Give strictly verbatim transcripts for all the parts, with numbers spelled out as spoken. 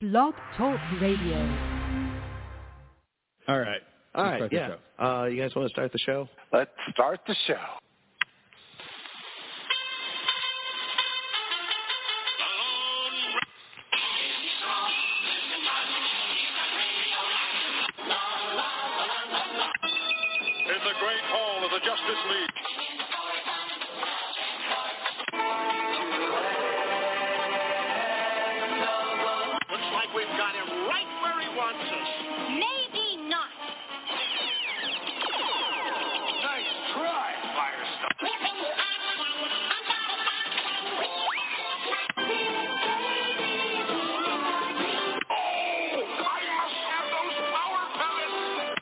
Blog Talk Radio. All right. All right, yeah. Uh, you guys want to start the show? Let's start the show. In the great hall of the Justice League. Looks like we've got him right where he wants us. Maybe not. Nice try, Firestone. Oh, I must have those power pellets.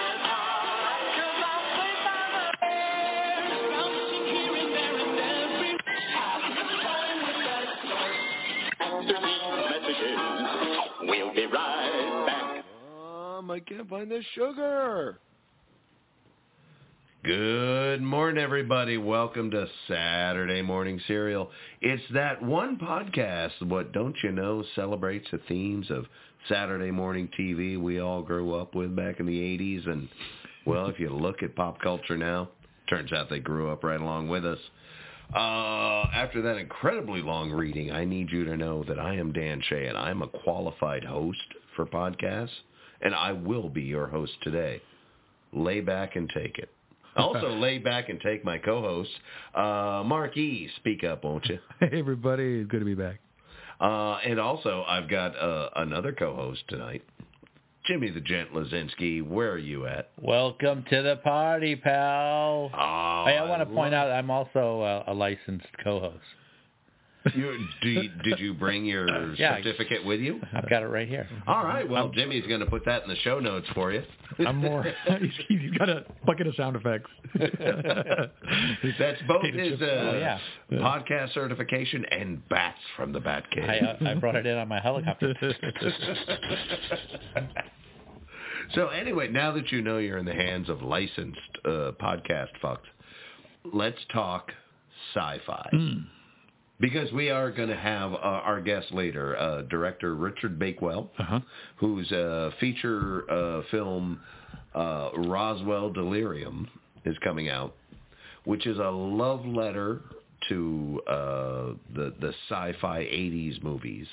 We'll be right back. Um, I can't find the sugar. Good morning, everybody. Welcome to Saturday Morning Cereal. It's that one podcast, what don't you know, celebrates the themes of Saturday morning T V we all grew up with back in the eighties. And, well, if you look at pop culture now, turns out they grew up right along with us. Uh, after that incredibly long reading, I need you to know that I am Dan Shea, and I'm a qualified host for podcasts, and I will be your host today. Lay back and take it. Also, lay back and take my co-host, uh, Mark E. Speak up, won't you? Hey, everybody. It's good to be back. Uh, and also, I've got uh, another co-host tonight, Jimmy the Gent Lazinski. Where are you at? Welcome to the party, pal. Oh, hey, I want to I point love... out I'm also a, a licensed co-host. You, do you, did you bring your yeah, certificate with you? I've got it right here. All right. Well, Jimmy's going to put that in the show notes for you. I'm more. He's got a bucket of sound effects. That's both his uh, oh, yeah. podcast certification and bats from the Bat Cave. I, uh, I brought it in on my helicopter. So anyway, now that you know you're in the hands of licensed uh, podcast fucks, let's talk sci-fi. Mm. Because we are going to have uh, our guest later, uh, director Richard Bakewell, uh-huh. whose uh, feature uh, film uh, Roswell Delirium is coming out, which is a love letter to uh, the the sci-fi eighties movies.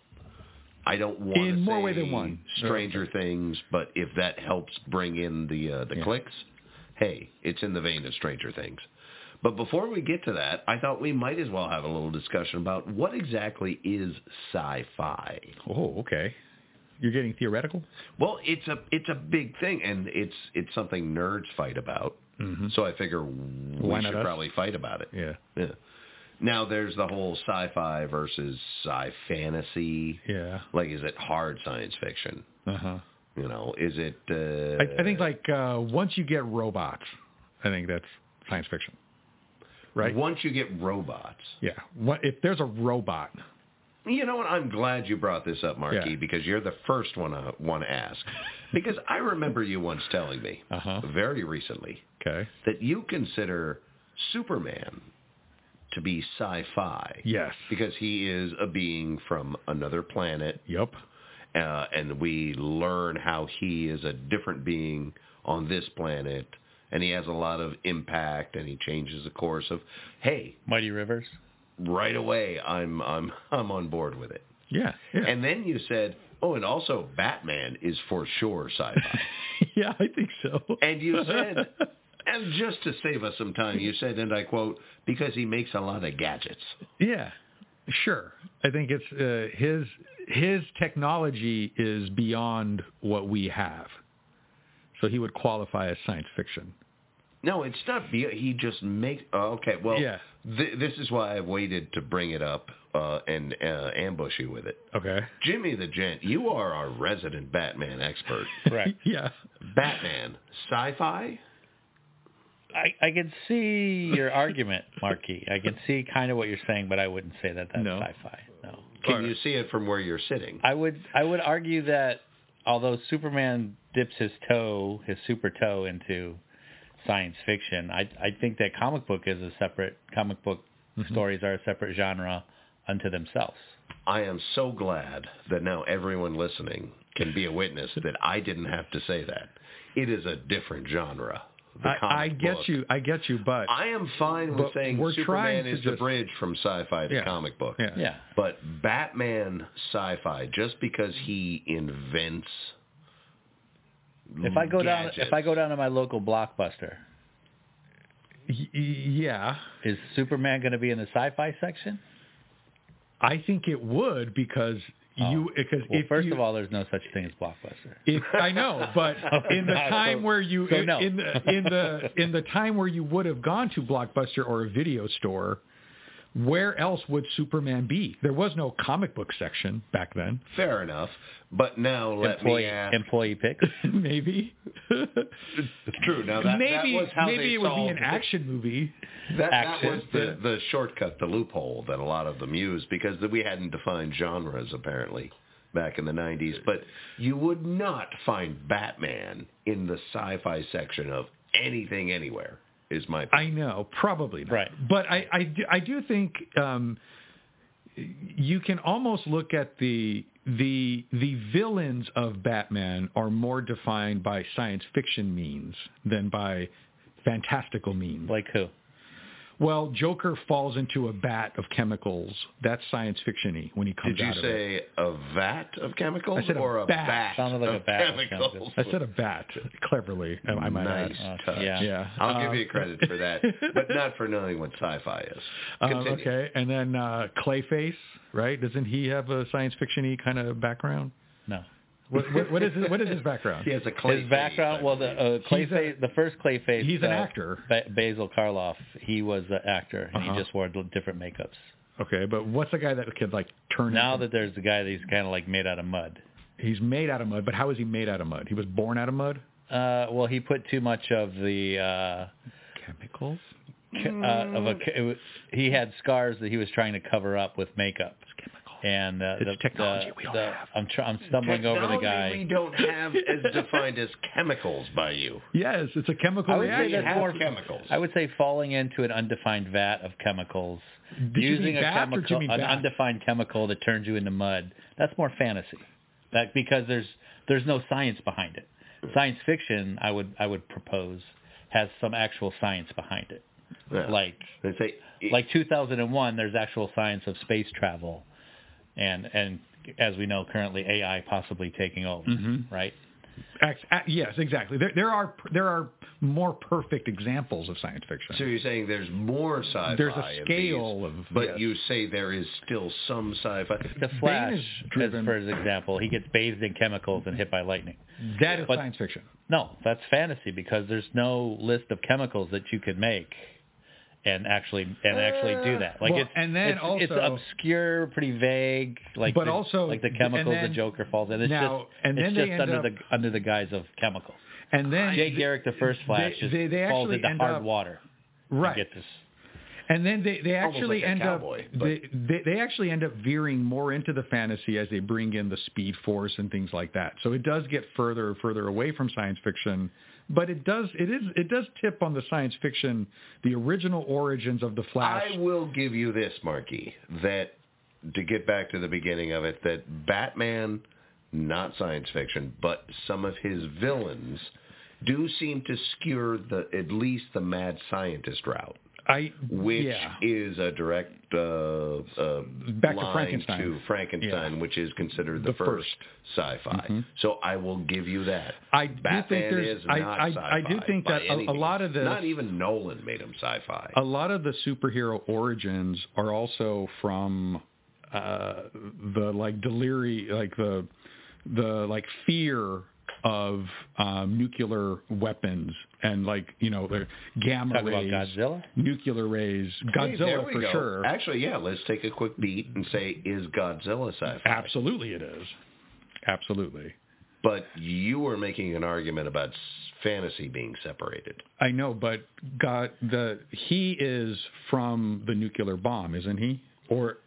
I don't want in to more say way than one. Stranger okay. Things, but if that helps bring in the uh, the yeah. clicks, hey, it's in the vein of Stranger Things. But before we get to that, I thought we might as well have a little discussion about what exactly is sci-fi. Oh, okay. You're getting theoretical? Well, it's a it's a big thing, and it's it's something nerds fight about. Mm-hmm. So I figure we should us? probably fight about it. Yeah. Yeah. Now there's the whole sci-fi versus sci-fantasy. Yeah. Like, is it hard science fiction? Uh-huh. You know, is it... Uh, I, I think, like, uh, once you get robots, I think that's science fiction. Right. Once you get robots. Yeah. What, if there's a robot. You know what? I'm glad you brought this up, Marky, yeah. because you're the first one I want to ask. Because I remember you once telling me, uh-huh. very recently, okay. that you consider Superman to be sci-fi. Yes. Because he is a being from another planet. Yep. Uh, and we learn how he is a different being on this planet. And he has a lot of impact, and he changes the course of, hey, Mighty Rivers. Right away, I'm I'm I'm on board with it. Yeah, yeah. And then you said, oh, and also Batman is for sure sci-fi. Yeah, I think so. And you said, and just to save us some time, you said, and I quote, because he makes a lot of gadgets. Yeah, sure. I think it's uh, his his technology is beyond what we have. So he would qualify as science fiction. No, it's not. Be- he just makes... Oh, okay, well, yeah. th- this is why I waited to bring it up uh, and uh, ambush you with it. Okay. Jimmy the Gent, you are our resident Batman expert. Right. Yeah. Batman, sci-fi? I, I can see your argument, Marky. I can see kind of what you're saying, but I wouldn't say that that's no. sci-fi. No. Can you see it from where you're sitting? I would. I would argue that although Superman dips his toe, his super toe, into science fiction, I I think that comic book is a separate comic book mm-hmm. stories are a separate genre unto themselves. I am so glad that now everyone listening can be a witness that I didn't have to say that. It is a different genre. The I, comic I get book. you. I get you, but I am fine with but saying we're trying Superman to is the just- bridge from sci-fi to Yeah. comic book. Yeah. Yeah. But Batman sci-fi, just because he invents If I go down, gadgets. if I go down to my local Blockbuster, y- y- yeah, is Superman going to be in the sci-fi section? I think it would because Oh. you because Well, if first you, of all, there's no such thing as Blockbuster. If, I know, but in the God, time so- where you so in, no. in the in the in the time where you would have gone to Blockbuster or a video store, where else would Superman be? There was no comic book section back then. Fair enough. But now let employee, me ask. employee picks. Maybe. It's true. Now that, maybe that was how maybe they it would be solved an action movie. That, that Action. was the, the shortcut, the loophole that a lot of them used because we hadn't defined genres apparently back in the nineties. But you would not find Batman in the sci-fi section of anything anywhere. Is my I know, probably not. Right. But I, I, do, I do think um, you can almost look at the the the villains of Batman are more defined by science fiction means than by fantastical means. Like who? Well, Joker falls into a vat of chemicals. That's science fiction-y when he comes Did you out of it. say a vat of chemicals I said a or a bat. bat Sounded like of a bat of chemicals? chemicals. I said a vat, cleverly, I might nice add. touch. yeah. Yeah. I'll Uh, give you credit for that, but not for knowing what sci-fi is. Um, Continue. okay, and then uh, Clayface, right? Doesn't he have a science fiction-y kind of background? No. What, what, what is his, what is his background? He has a clay His background, face, I well, the uh, He's Clayface, the first Clayface. he's an uh, actor. Ba- Basil Karloff. He was the actor, and Uh-huh. he just wore d- different makeups. Okay, but what's the guy that could like turn? Now into, that there's the guy that he's kind of like made out of mud. he's made out of mud, but how is he made out of mud? He was born out of mud. Uh, well, he put too much of the uh, Chemicals. ca- uh, of a. It was, he had scars that he was trying to cover up with makeup. Chemicals. And uh, It's the, technology the, we don't the, have. I'm tr- I'm stumbling over the Technology we guy. don't have as defined as chemicals by you. Yes, it's a chemical I would say reaction. that's have more chemicals. I would say falling into an undefined vat of chemicals, Did you using mean a vat or did you chemical, mean an bath? undefined chemical that turns you into mud. That's more fantasy, that because there's there's no science behind it. Science fiction, I would I would propose, has some actual science behind it. Yeah. Like They say like two thousand one, there's actual science of space travel, and and as we know currently A I possibly taking over, Mm-hmm. right? Ex- uh, yes, exactly. There, there are there are more perfect examples of science fiction. So you're saying there's more sci-fi. There's a in scale these, of- but yes. you say there is still some sci-fi. The Flash, is driven- as for example, he gets bathed in chemicals and hit by lightning. That is But- science fiction. No, that's fantasy because there's no list of chemicals that you could make and actually and actually do that. Like Well, it's and then it's, also- it's obscure, pretty vague. Like But the, also- like the and chemicals then- the Joker falls in. It's now- just and then it's they just end under up- the under the guise of chemicals. And then Jay Garrick, the first Flash, they- just they- they falls actually into end hard up- water. right. To get this. And then they, they Almost actually like a end cowboy, up but- they, they they actually end up veering more into the fantasy as they bring in the Speed Force and things like that. So it does get further and further away from science fiction, but it does it is it does tip on the science fiction, the original origins of the Flash. I will give you this, Marky, that to get back to the beginning of it, that Batman, not science fiction, but some of his villains do seem to skewer the at least the mad scientist route. I Which yeah. is a direct uh, uh, Back to line Frankenstein. to Frankenstein, Yeah. which is considered the, The first, first. sci-fi. Mhm. So I will give you that. I do Batman think there's is I, not I, sci-fi I do think by that a, any a lot means. of the not even Nolan made him sci-fi. a lot of the superhero origins are also from uh, the like delirium, like the the like fear of um, nuclear weapons and like you know the gamma Talk about rays, Godzilla? nuclear rays, Hey, Godzilla there we for go. sure. Actually, yeah, let's take a quick beat and say, is Godzilla sci-fi? Absolutely, it is. Absolutely. But you were making an argument about s- fantasy being separated. I know, but God, the he is from the nuclear bomb, isn't he? Or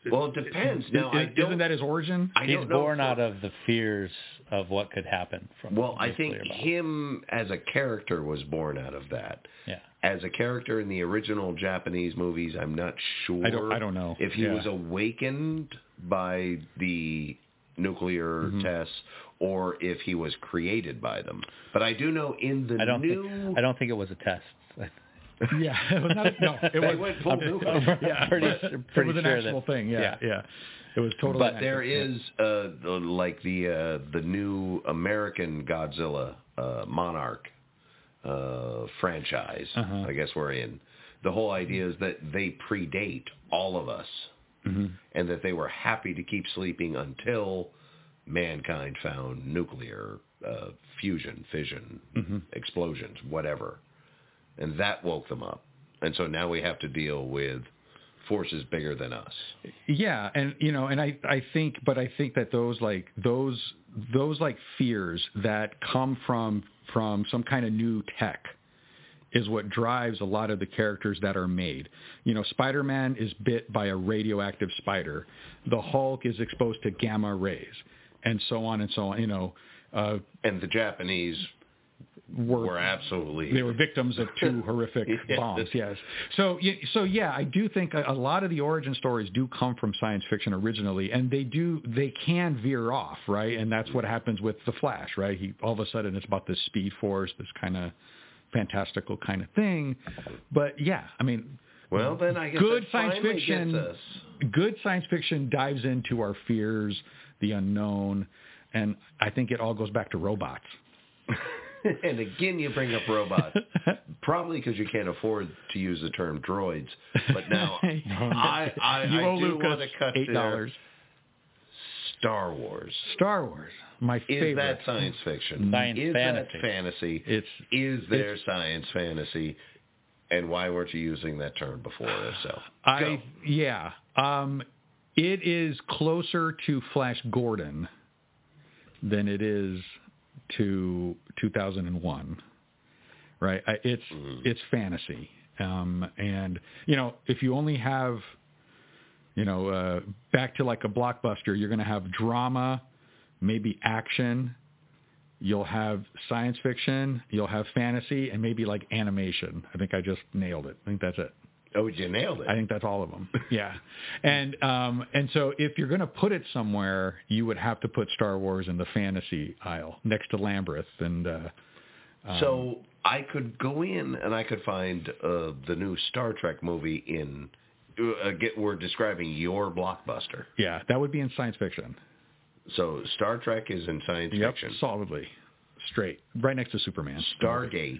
Well, it depends. Now, Is, I don't, isn't that his origin? I He's don't know born for- out of the fears of what could happen from. Well, I think nuclear bomb. him as a character was born out of that. Yeah. As a character in the original Japanese movies, I'm not sure. I don't- I don't know. if he Yeah. was awakened by the nuclear Mm-hmm. tests or if he was created by them. But I do know in the I don't new. think I don't think it was a test. Yeah, it was not, no, it They was went full nuclear. yeah, pretty, but pretty it was an sure actual that, thing. Yeah, yeah, yeah. it was totally. But an there actual is uh, like the uh, the new American Godzilla uh, Monarch uh, franchise. Uh-huh. I guess we're in. The whole idea is that they predate all of us, mm-hmm. and that they were happy to keep sleeping until mankind found nuclear uh, fusion, fission, Mm-hmm. explosions, whatever, and that woke them up. And so now we have to deal with forces bigger than us. Yeah, and you know, and I, I think, but I think that those like those those like fears that come from from some kind of new tech is what drives a lot of the characters that are made. You know, Spider-Man is bit by a radioactive spider. The Hulk is exposed to gamma rays, and so on and so on. You know, uh, And the Japanese were were absolutely they were victims of two horrific Yes. bombs. Yes. So, y- so yeah, I do think a, a lot of the origin stories do come from science fiction originally, and they do they can veer off, right? And that's what happens with the Flash, right? He all of a sudden it's about this Speed Force, this kind of fantastical kind of thing. But yeah, I mean, Well, then I guess good that science finally fiction. gets us. Good science fiction dives into our fears, the unknown, and I think it all goes back to robots. And again, you bring up robots, probably because you can't afford to use the term droids. But now, I I, You I owe do Lucas want to cut eight there. dollars. Star Wars. Star Wars, my Is favorite. that science fiction? Science is fantasy. that fantasy? It's Is there it's- science fantasy? And why weren't you using that term before? If so, I Go. yeah. Um, it is closer to Flash Gordon than it is to two thousand one. Right? I, it's Mm-hmm. it's fantasy, um, and you know if you only have, you know, uh, back to like a blockbuster, you're going to have drama, maybe action. You'll have science fiction, you'll have fantasy, and maybe like animation. I think I just nailed it. I think that's it. Oh, you nailed it. I think that's all of them. Yeah, and um, and so if you're going to put it somewhere, you would have to put Star Wars in the fantasy aisle next to Lamberth. And uh, um, So I could go in and I could find uh, the new Star Trek movie in. Uh, get we're describing your blockbuster. yeah, that would be in science fiction. So Star Trek is in science Yep, fiction. solidly, straight, right next to Superman. Stargate.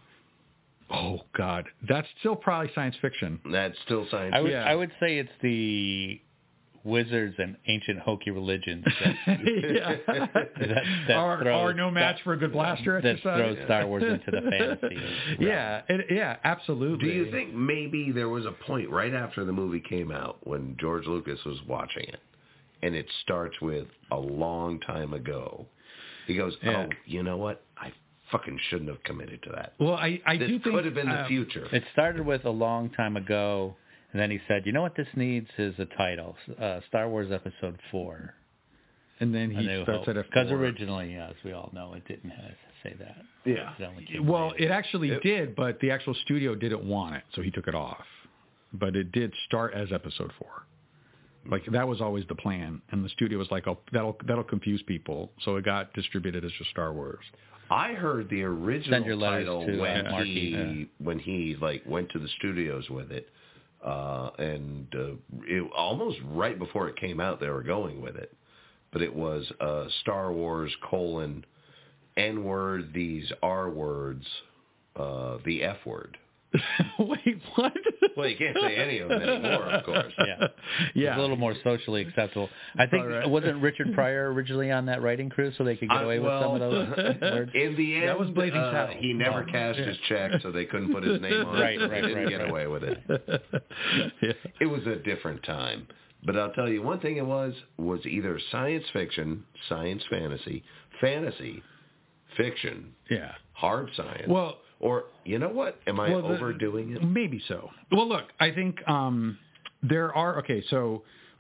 Oh God, that's still probably science fiction. That's still science. I would Yeah. I would say it's the wizards and ancient hokey religions that, yeah. that, that are, throws, are no match that, for a good blaster that exercise. throws Star Wars into the fantasy. realm. Yeah, it, yeah, absolutely. Do you think maybe there was a point right after the movie came out when George Lucas was watching it, and it starts with a long time ago? He goes, Yeah. "Oh, you know what? I fucking shouldn't have committed to that. Well, I, I This do could think have been the um, future." It started with a long time ago, and then he said, "You know what this needs is a title, uh, Star Wars Episode Four." and then A he New starts Hope. at a Because four. originally, as we all know, it didn't have to say that. Yeah. It only came Well, later. it actually did, but the actual studio didn't want it, so he took it off. But it did start as Episode Four. Like that was always the plan, and the studio was like, "Oh, that'll that'll confuse people," so it got distributed as just Star Wars. I heard the original Send your letters title to, when uh, Marky, he yeah. when he like went to the studios with it, uh, and uh, it, almost right before it came out, they were going with it, but it was uh, Star Wars colon N word, these R words, uh, the F word. Wait, what? Well, you can't say any of them anymore, of course. Yeah. Yeah. It's a little more socially acceptable. I think, All right. wasn't Richard Pryor originally on that writing crew so they could get Uh, away with well, some of those words? In the end, That was Blazing uh, Saddles. he never Oh. cashed his check, so they couldn't put his name on Right, it, so right, they didn't right, get right. away with it. Yeah. It was a different time. But I'll tell you, one thing it was, was either science fiction, science fantasy, fantasy, fiction, Yeah. hard science, Well, or, you know what, am I Well, the- overdoing it? Maybe so. Well, look, I think um, there are, okay, so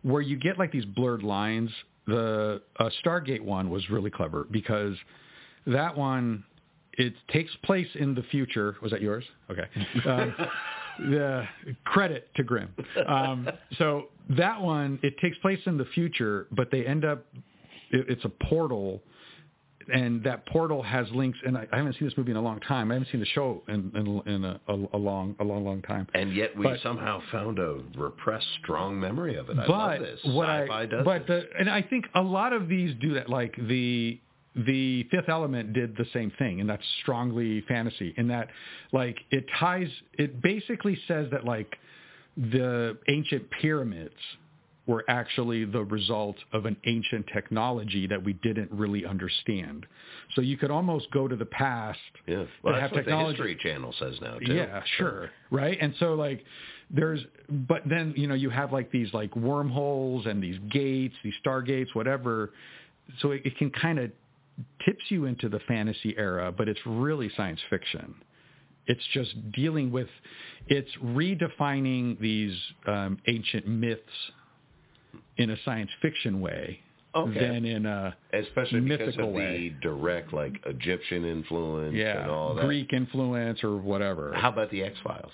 where you get like these blurred lines. The uh, Stargate one was really clever because that one, it takes place in the future. Was that yours? Okay. Um, the credit to Grimm. Um, so that one, it takes place in the future, but they end up, it, it's a portal, and that portal has links. And I, I haven't seen this movie in a long time. I haven't seen the show in, in, in a, a, a long, a long, long time. And yet we but, somehow found a repressed, strong memory of it. I but love this. What Sci-fi I, does but this. The, and I think a lot of these do that. Like the the Fifth Element did the same thing, and that's strongly fantasy. In that, like, it ties. It basically says that like the ancient pyramids were actually the result of an ancient technology that we didn't really understand. So you could almost go to the past. Yeah, well, to that's have what technology. the History Channel says now too. Yeah, sure, right? And so like there's, but then you know you have like these like wormholes and these gates, these stargates, whatever. So it, it can kind of tips you into the fantasy era, but it's really science fiction. It's just dealing with, it's redefining these um, ancient myths in a science fiction way Okay. than in a Especially because mythical of way. the direct, like, Egyptian influence Yeah, and all that. Greek influence or whatever. How about the X-Files?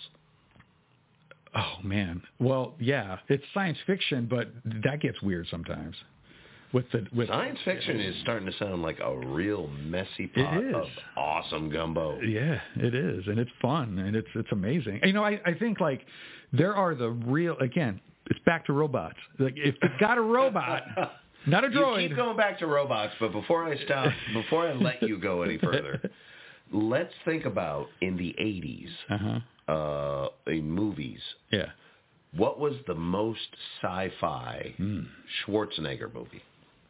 Oh, man. Well, yeah, it's science fiction, but that gets weird sometimes. With the with Science fiction is starting to sound like a real messy pot is. of awesome gumbo. Yeah, it is, and it's fun, and it's it's amazing. You know, I, I think like there are the real again. It's back to robots. Like if you've got a robot, not a droid. You keep going back to robots, but before I stop, before I let you go any further, let's think about in the eighties, Uh-huh. uh, in movies. Yeah. What was the most sci-fi Mm. Schwarzenegger movie?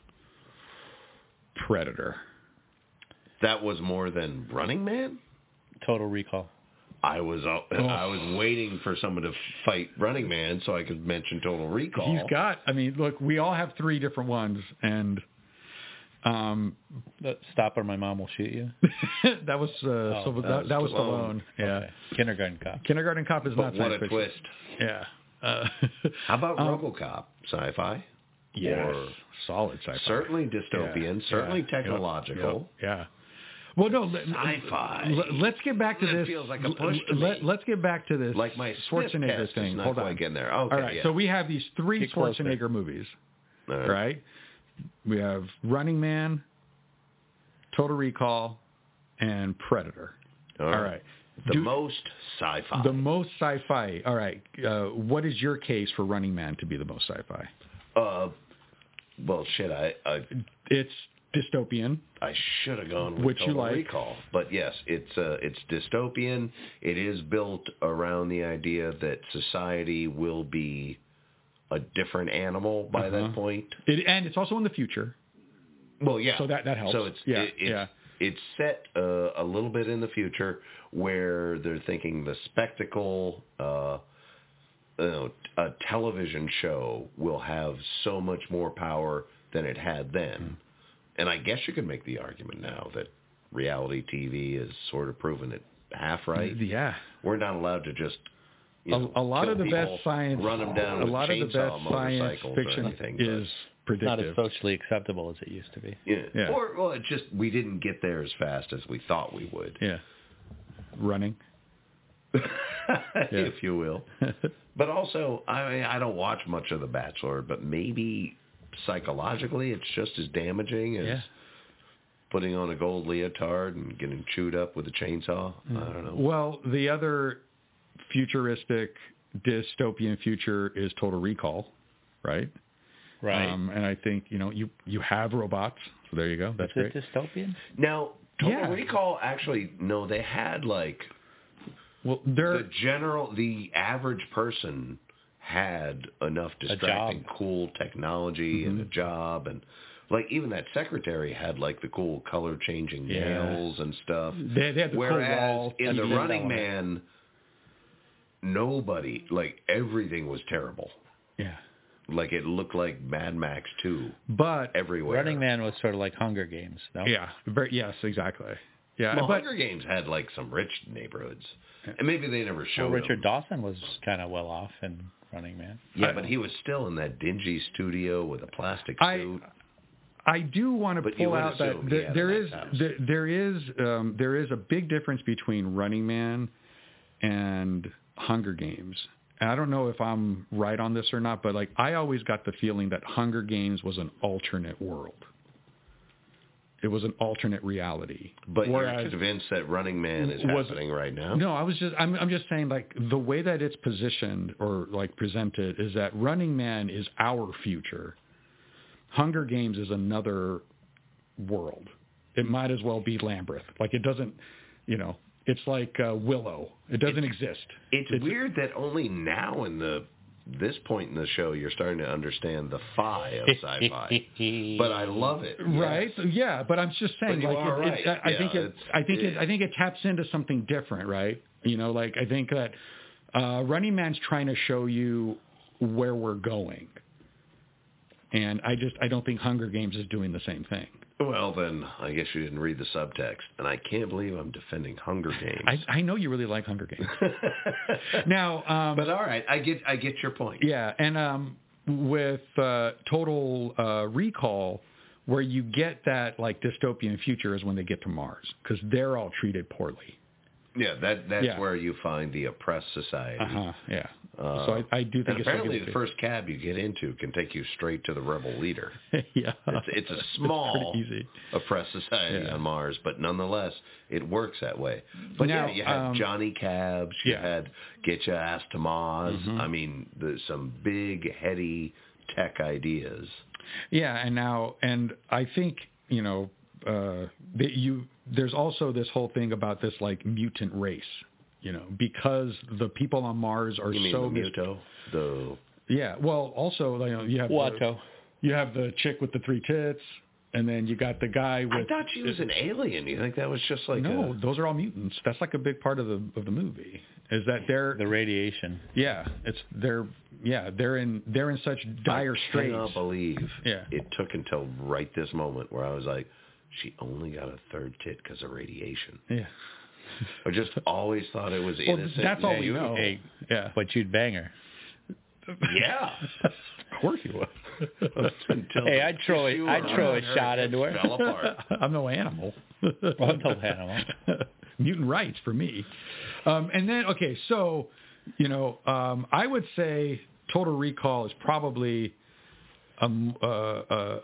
Predator. That was more than Running Man? Total Recall. I was uh, Oh. I was waiting for someone to fight Running Man so I could mention Total Recall. He's got. I mean, look, we all have three different ones, and um, Stop or My Mom Will Shoot You. that was uh, Oh, Sylv- that that, was that was Stallone. Stallone. Yeah. Okay. Kindergarten Cop. Kindergarten Cop is But not what science a fiction. twist. Yeah. Uh, How about um, RoboCop? Sci-fi? Yes. Or solid sci-fi. certainly dystopian, Yeah. certainly Yeah. technological. Yeah. yeah. Well, no. let- Sci-fi. let- Let's get back to That this. feels like a push to let, me. Let's get back to this. Like my sniff Schwarzenegger test is thing. not Hold quite on. getting there. Okay, All right. yeah. So we have these three Get closer. Schwarzenegger movies. All right. Right. We have Running Man, Total Recall, and Predator. All All right. The Do- most sci-fi. The most sci-fi. All right. Uh, what is your case for Running Man to be the most sci-fi? uh, well, shit, I I, It's dystopian. I should have gone with Which you Total like. Recall, but yes, it's uh, it's dystopian. It is built around the idea that society will be a different animal by Uh-huh. that point. It, and it's also in the future. Well, yeah. So that- that helps. So it's Yeah, it, it's, yeah. it's set uh, a little bit in the future where they're thinking the spectacle, uh, you know, a television show will have so much more power than it had then. Hmm. And I guess you could make the argument now that reality T V has sort of proven it half right. Yeah. We're not allowed to just you A, know, a lot kill of the people, best science, run them down a with lot of the chainsaw best science motorcycles fiction or anything, is It's not as predictive. socially acceptable as it used to be. Yeah. Yeah. Or well, it just we didn't get there as fast as we thought we would, Yeah. Running. if you will. But also, I mean, I don't watch much of The Bachelor, but maybe psychologically it's just as damaging as Yeah. putting on a gold leotard and getting chewed up with a chainsaw. I don't know. Well, the other futuristic dystopian future is Total Recall, right? Right. Um, and I think you know you you have robots. So there you go. That's Is great. it dystopian? Now, Total Yeah. Recall actually no, they had like Well, there. the general, the average person had enough distracting, job. cool technology and a job, and like even that secretary had like the cool color changing Yeah. nails and stuff. They- they had the cool Whereas wall in the and Running element. Man, nobody, like everything was terrible. Yeah. Like it looked like Mad Max two But everywhere. Running Man was sort of like Hunger Games, no? yeah, very, yes, exactly. Yeah, Well, but Hunger Games had like some rich neighborhoods, and maybe they never Well, showed Richard them. Dawson was kind of well off in Running Man. Yeah, but he was still in that dingy studio with a plastic I, suit. I do want to But you pull would out that assume he there, had a there nice is house. there, there is um, there is a big difference between Running Man and Hunger Games. And I don't know if I'm right on this or not, but like I always got the feeling that Hunger Games was an alternate world. It was an alternate reality. But Whereas, you're convinced that Running Man is was- happening right now? No, I was just I'm I'm just saying like the way that it's positioned or like presented is that Running Man is our future. Hunger Games is another world. It might as well be Lambeth. Like it doesn't, you know, it's like uh, Willow. It doesn't It's- exist. It's, It's- weird that only now in the this point in the show you're starting to understand the phi of sci-fi. But I love it. Right? Yes. Yeah, but I'm just saying, But you like, are it, it, right. I, I Yeah, think it, it's- I think it, it- I think it taps into something different, right? You know, like I think that uh, Running Man's trying to show you where we're going, and I just I don't think Hunger Games is doing the same thing. Well, then I guess you didn't read the subtext, and I can't believe I'm defending Hunger Games. I, I know you really like Hunger Games. Now, um, but all right, I get I get your point. yeah, and um, with uh, Total uh, Recall, where you get that like dystopian future is when they get to Mars because they're all treated poorly. Yeah, that that's Yeah. where you find the oppressed society. Uh huh. Yeah. Uh, so I, I do think and it's apparently like the first cab you get into can take you straight to the rebel leader. yeah. It's, it's a small, pretty easy. oppressed society Yeah. on Mars, but nonetheless, it works that way. But Now, yeah, you had um, Johnny Cabs, you yeah. had Get Your Ass to Mars. Mhm. I mean, there's some big, heady tech ideas. Yeah, and now, and I think you know uh, that you. There's also this whole thing about this like mutant race, you know, because the people on Mars are You mean so the mis- Muto? The Yeah, well, also you know you have the, Watto. you have the chick with the three tits, and then you got the guy with. I thought she was an alien. You think that was just like no, a... those are all mutants. That's like a big part of the of the movie. Is that they're The radiation. yeah, it's they're yeah they're in they're in such dire I straits. cannot believe Yeah. it took until right this moment where I was like, she only got a third tit because of radiation. Yeah. I just always thought it was Well, innocent. that's all and we know. beautiful. Hey, Yeah. but you'd bang her. Yeah. Of course you would. Until Hey, the I'd throw it- tissue I'd throw a around her shot head into her. Fell apart. I'm no animal. I'm no animal. Mutant rights for me. Um, and then, okay, so, you know, um, I would say Total Recall is probably um, uh, uh,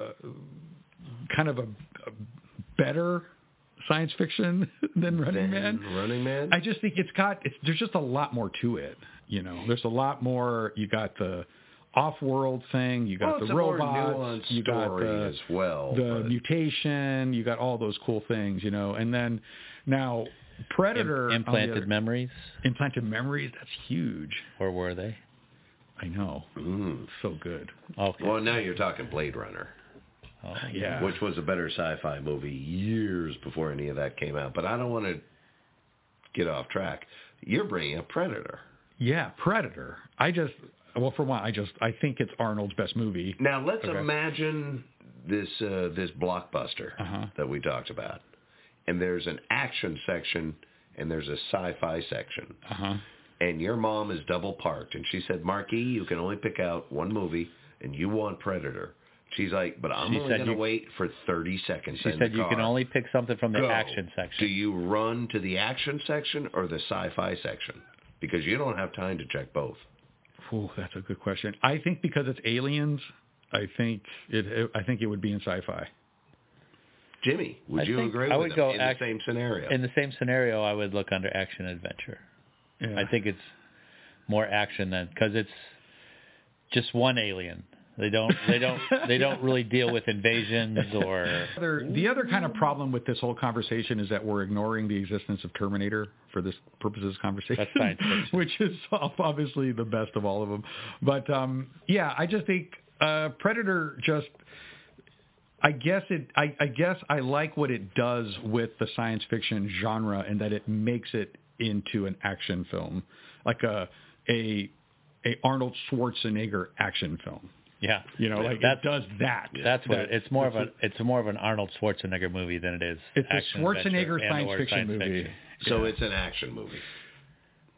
kind of a, a better science fiction than Running Then Man. Running Man? I just think it's got, it's, there's just a lot more to it. You know, there's a lot more, you got the off-world thing, you got well, it's the a more robots, nuanced you got story the, as well. the but mutation, you got all those cool things, you know. And then now Predator Im- on the implanted other- memories, implanted memories, that's huge. or were they? I know. Mm. So good. Okay. Well, now you're talking Blade Runner, Oh, Yeah. which was a better sci-fi movie years before any of that came out. But I don't want to get off track. You're bringing up Predator. Yeah, Predator. I just well for one, I just I think it's Arnold's best movie. Now let's Okay. imagine this uh, this blockbuster Uh-huh. that we talked about, and there's an action section and there's a sci-fi section, Uh-huh. and your mom is double parked, and she said, "Marquis, you can only pick out one movie, and you want Predator." She's like, "But I'm She only said going to you- wait for thirty seconds." She in said the you car. can only pick something from the Go. action Do section. you run to the action section or the sci-fi section? Because you don't have time to check both. Ooh, that's a good question. I think because it's aliens, I think it, it I think it would be in sci-fi. Jimmy, would I you think agree I with would him go in act- the same scenario? In the same scenario, I would look under action adventure. Yeah. I think it's more action than because it's just one alien. They don't. They don't. They don't really deal with invasions or. Other, the other kind of problem with this whole conversation is that we're ignoring the existence of Terminator for this purpose of this conversation, That's science fiction. which is obviously the best of all of them. But um, yeah, I just think uh, Predator just. I guess it. I, I guess I like what it does with the science fiction genre, and that it makes it into an action film, like a a a Arnold Schwarzenegger action film. Yeah. You know, like That's- it does that. That's what That- it's more of that's a. It's more of an Arnold Schwarzenegger movie than it is. It's a action Schwarzenegger adventure and science or fiction science movie. fiction. so Yeah. it's an action movie.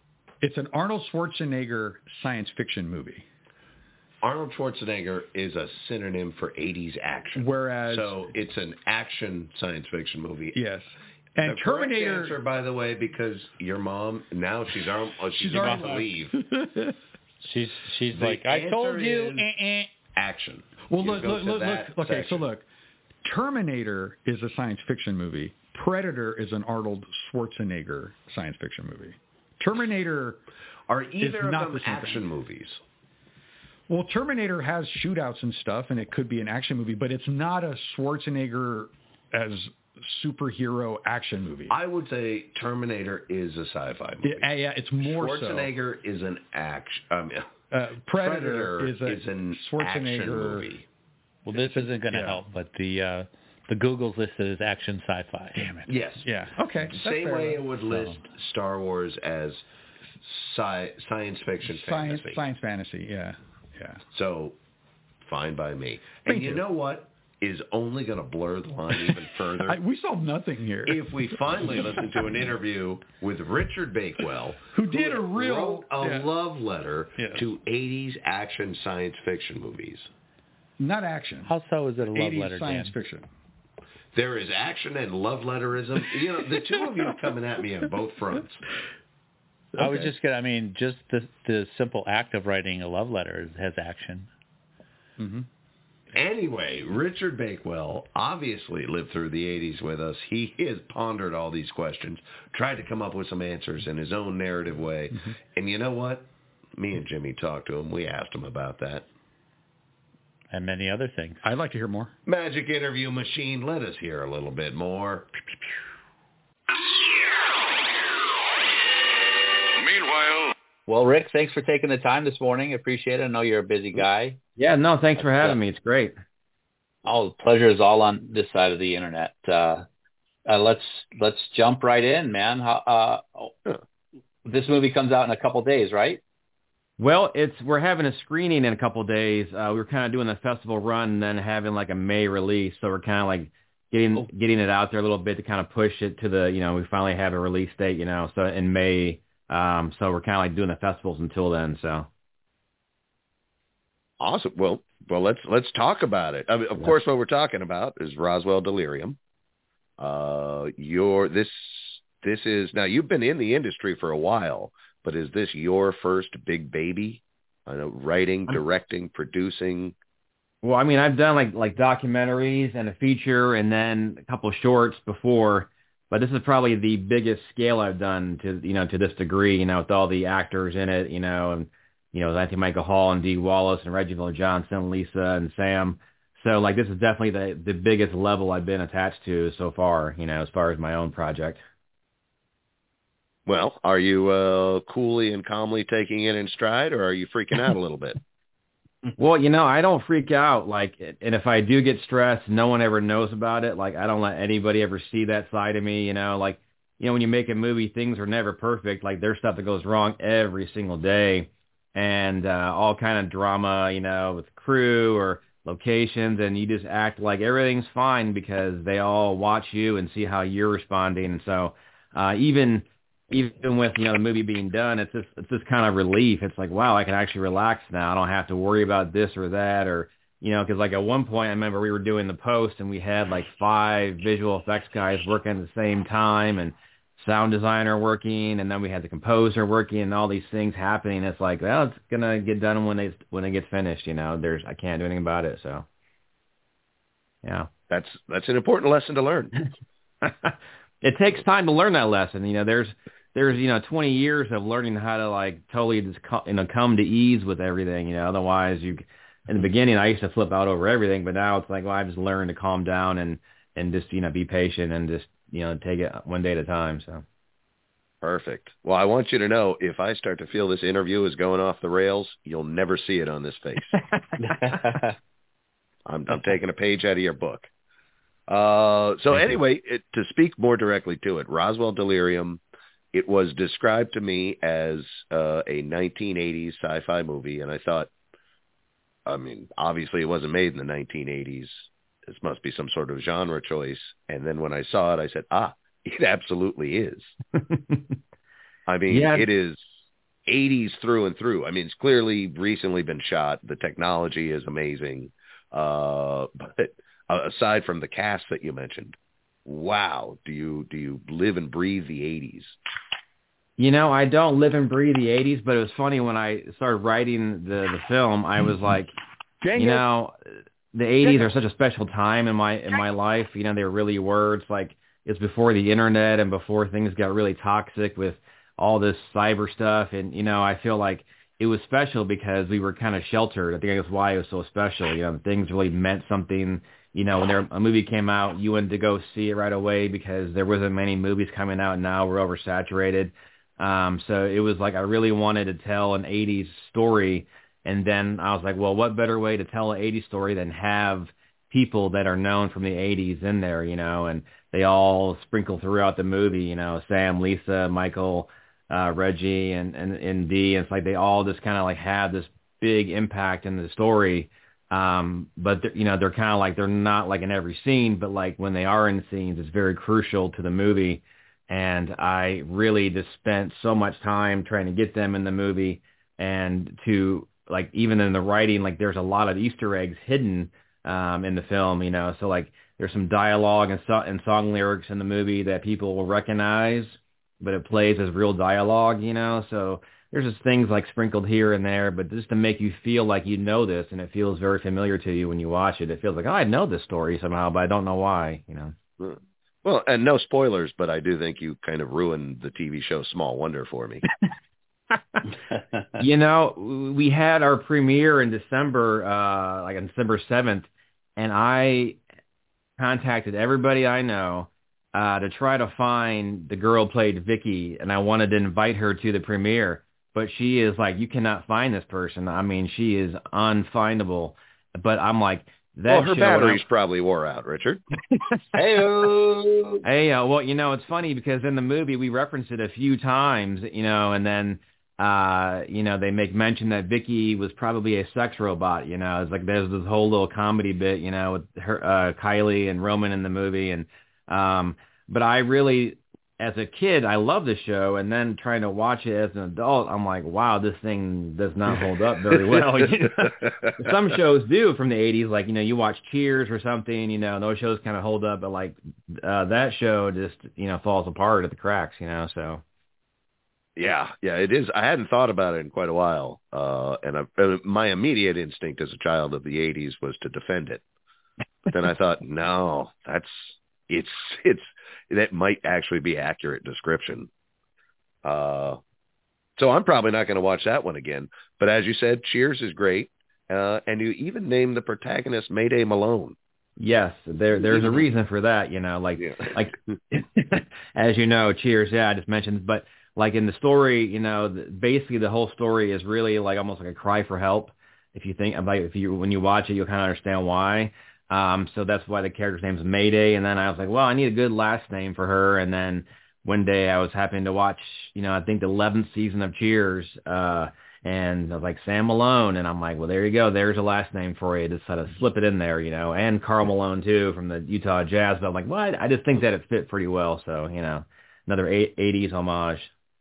It's an Arnold Schwarzenegger science fiction movie. Arnold Schwarzenegger is a synonym for eighties action. Whereas... So it's an action science fiction movie. Yes. And the Terminator... correct answer, by the way, because your mom, now she's, on, oh, she's, she's about to leave. she's she's the like, I told you. Eh, eh. Action. Well, look, look, look, look okay, section. so look. Terminator is a science fiction movie. Predator is an Arnold Schwarzenegger science fiction movie. Terminator Are either is of not them the same action thing. movies? Well, Terminator has shootouts and stuff, and it could be an action movie, but it's not a Schwarzenegger as superhero action movie. I would say Terminator is a sci-fi movie. Yeah, yeah it's more Schwarzenegger so. is an action. Um, uh, Predator, Predator is, a is an Schwarzenegger action movie. Well, this isn't going to yeah. help, but the uh, the Google's listed as action sci-fi. Damn it. Yes. Yeah. Okay. Same way enough. it would list so. Star Wars as sci- science fiction science, fantasy. Science fantasy. Yeah. Yeah. So, fine by me. Thank and you, you know what is only going to blur the line even further? I, we solved nothing here. If we finally listen to an interview with Richard Bakewell, who did a real wrote a yeah. love letter yeah. to eighties action science fiction movies. Not action. How so is it a love eighties letter, science Dan? fiction. There is action and love letterism. You know, the two of you are coming at me on both fronts. Okay. I was Okay. just gonna. I mean, just the the simple act of writing a love letter has action. Mm-hmm. Anyway, Richard Bakewell obviously lived through the eighties with us. He has pondered all these questions, tried to come up with some answers in his own narrative way. Mm-hmm. And you know what? Me and Jimmy talked to him. We asked him about that. And many other things. I'd like to hear more. Magic Interview Machine, let us hear a little bit more. Meanwhile, well, Rick, thanks for taking the time this morning. Appreciate it. I know you're a busy guy. Yeah, no, thanks for having me. It's great. Oh, the pleasure is all on this side of the internet. Uh, uh, let's let's jump right in, man. How, uh, this movie comes out in a couple days, right? Well, it's we're having a screening in a couple of days. Uh, we were kind of doing the festival run and then having like a May release. So we're kind of like getting oh. getting it out there a little bit to kind of push it to the, you know, we finally have a release date, you know, so in May. Um, so we're kind of like doing the festivals until then. So. Awesome. Well, well, let's let's talk about it. I mean, of yeah. course, what we're talking about is Roswell Delirium. Uh, your this this is now you've been in the industry for a while. But is this your first big baby? I know, writing, directing, producing. Well, I mean, I've done like like documentaries and a feature, and then a couple of shorts before. But this is probably the biggest scale I've done to you know to this degree. You know, with all the actors in it. You know, and you know, Anthony Michael Hall and Dee Wallace and Reginald Johnson, Lisa and Sam. So like, this is definitely the the biggest level I've been attached to so far. You know, as far as my own project. Well, are you uh, coolly and calmly taking it in stride, or are you freaking out a little bit? Well, you know, I don't freak out. Like, and if I do get stressed, no one ever knows about it. Like, I don't let anybody ever see that side of me. You know, like, you know, when you make a movie, things are never perfect. Like, there's stuff that goes wrong every single day, and uh, all kind of drama. You know, with crew or locations, and you just act like everything's fine because they all watch you and see how you're responding. And so, uh, even. Even with, you know, the movie being done, it's just, it's just kind of relief. It's like, wow, I can actually relax now. I don't have to worry about this or that or, you know, because like at one point I remember we were doing the post and we had like five visual effects guys working at the same time and sound designer working, and then we had the composer working and all these things happening. It's like, well, it's going to get done when they, when it gets finished, you know. There's, I can't do anything about it. So, yeah. That's, that's an important lesson to learn. It takes time to learn that lesson. You know, there's, there's, you know, twenty years of learning how to like totally just come, you know, come to ease with everything, you know, otherwise you, in the beginning I used to flip out over everything, but now it's like, well, I've just learned to calm down and, and just, you know, be patient and just, you know, take it one day at a time. So. Perfect. Well, I want you to know, if I start to feel this interview is going off the rails, you'll never see it on this face. I'm, I'm taking a page out of your book. Uh, so anyway, it, to speak more directly to it, Roswell Delirium, it was described to me as uh, a nineteen eighties sci-fi movie, and I thought, I mean, obviously it wasn't made in the nineteen eighties. This must be some sort of genre choice. And then when I saw it, I said, ah, it absolutely is. I mean, yeah. it is eighties through and through. I mean, it's clearly recently been shot. The technology is amazing. Uh, but aside from the cast that you mentioned, wow, do you do you live and breathe the eighties? You know, I don't live and breathe the eighties, but it was funny when I started writing the, the film, I was like, Dang you it. know, the eighties are such a special time in my in my life. You know, they really were. It's like it's before the internet and before things got really toxic with all this cyber stuff. And, you know, I feel like it was special because we were kind of sheltered. I think that's why it was so special. You know, things really meant something. You know, when there, a movie came out, you wanted to go see it right away because there wasn't many movies coming out now. We're oversaturated. Um, so it was like I really wanted to tell an eighties story. And then I was like, well, what better way to tell an eighties story than have people that are known from the eighties in there, you know, and they all sprinkle throughout the movie, you know, Sam, Lisa, Michael, uh, Reggie, and, and, and Dee. And it's like they all just kind of like have this big impact in the story. Um, but, you know, they're kind of like, they're not like in every scene, but like when they are in scenes, it's very crucial to the movie. And I really just spent so much time trying to get them in the movie and to like, even in the writing, like there's a lot of Easter eggs hidden um, in the film, you know, so like there's some dialogue and, so- and song lyrics in the movie that people will recognize, but it plays as real dialogue, you know, so there's just things like sprinkled here and there, but just to make you feel like you know this and it feels very familiar to you when you watch it. It feels like, oh, I know this story somehow, but I don't know why, you know. Well, and no spoilers, but I do think you kind of ruined the T V show Small Wonder for me. You know, we had our premiere in December, uh, like on December seventh, and I contacted everybody I know uh, to try to find the girl who played Vicky, and I wanted to invite her to the premiere. But she is like, you cannot find this person. I mean, she is unfindable. But I'm like, that well, her show, batteries probably wore out, Richard. Hey-o. Hey, uh, well, you know, it's funny because in the movie we referenced it a few times, you know, and then, uh, you know, they make mention that Vicky was probably a sex robot, you know. It's like there's this whole little comedy bit, you know, with her, uh, Kylie and Roman in the movie. And um, but I really, as a kid, I loved the show, and then trying to watch it as an adult, I'm like, wow, this thing does not hold up very well. You know? Some shows do from the eighties, like, you know, you watch Cheers or something, you know, those shows kind of hold up, but like uh, that show just, you know, falls apart at the cracks, you know, so. Yeah, yeah, it is. I hadn't thought about it in quite a while, uh, and I, uh, my immediate instinct as a child of the eighties was to defend it. But then I thought, no, that's, it's, it's, that might actually be accurate description. Uh, so I'm probably not going to watch that one again. But as you said, Cheers is great. Uh, and you even named the protagonist Mayday Malone. Yes, there there's a reason for that, you know, like, yeah. like as you know, Cheers, yeah, I just mentioned, but like in the story, you know, basically the whole story is really like almost like a cry for help. If you think about if you, when you watch it, you'll kind of understand why. Um, so that's why the character's name is Mayday. And then I was like, well, I need a good last name for her. And then one day I was happening to watch, you know, I think the eleventh season of Cheers, uh, and I was like, Sam Malone. And I'm like, well, there you go. There's a last name for you. Just sort of slip it in there, you know, and Karl Malone too, from the Utah Jazz. But I'm like, what? I just think that it fit pretty well. So, you know, another eighties homage.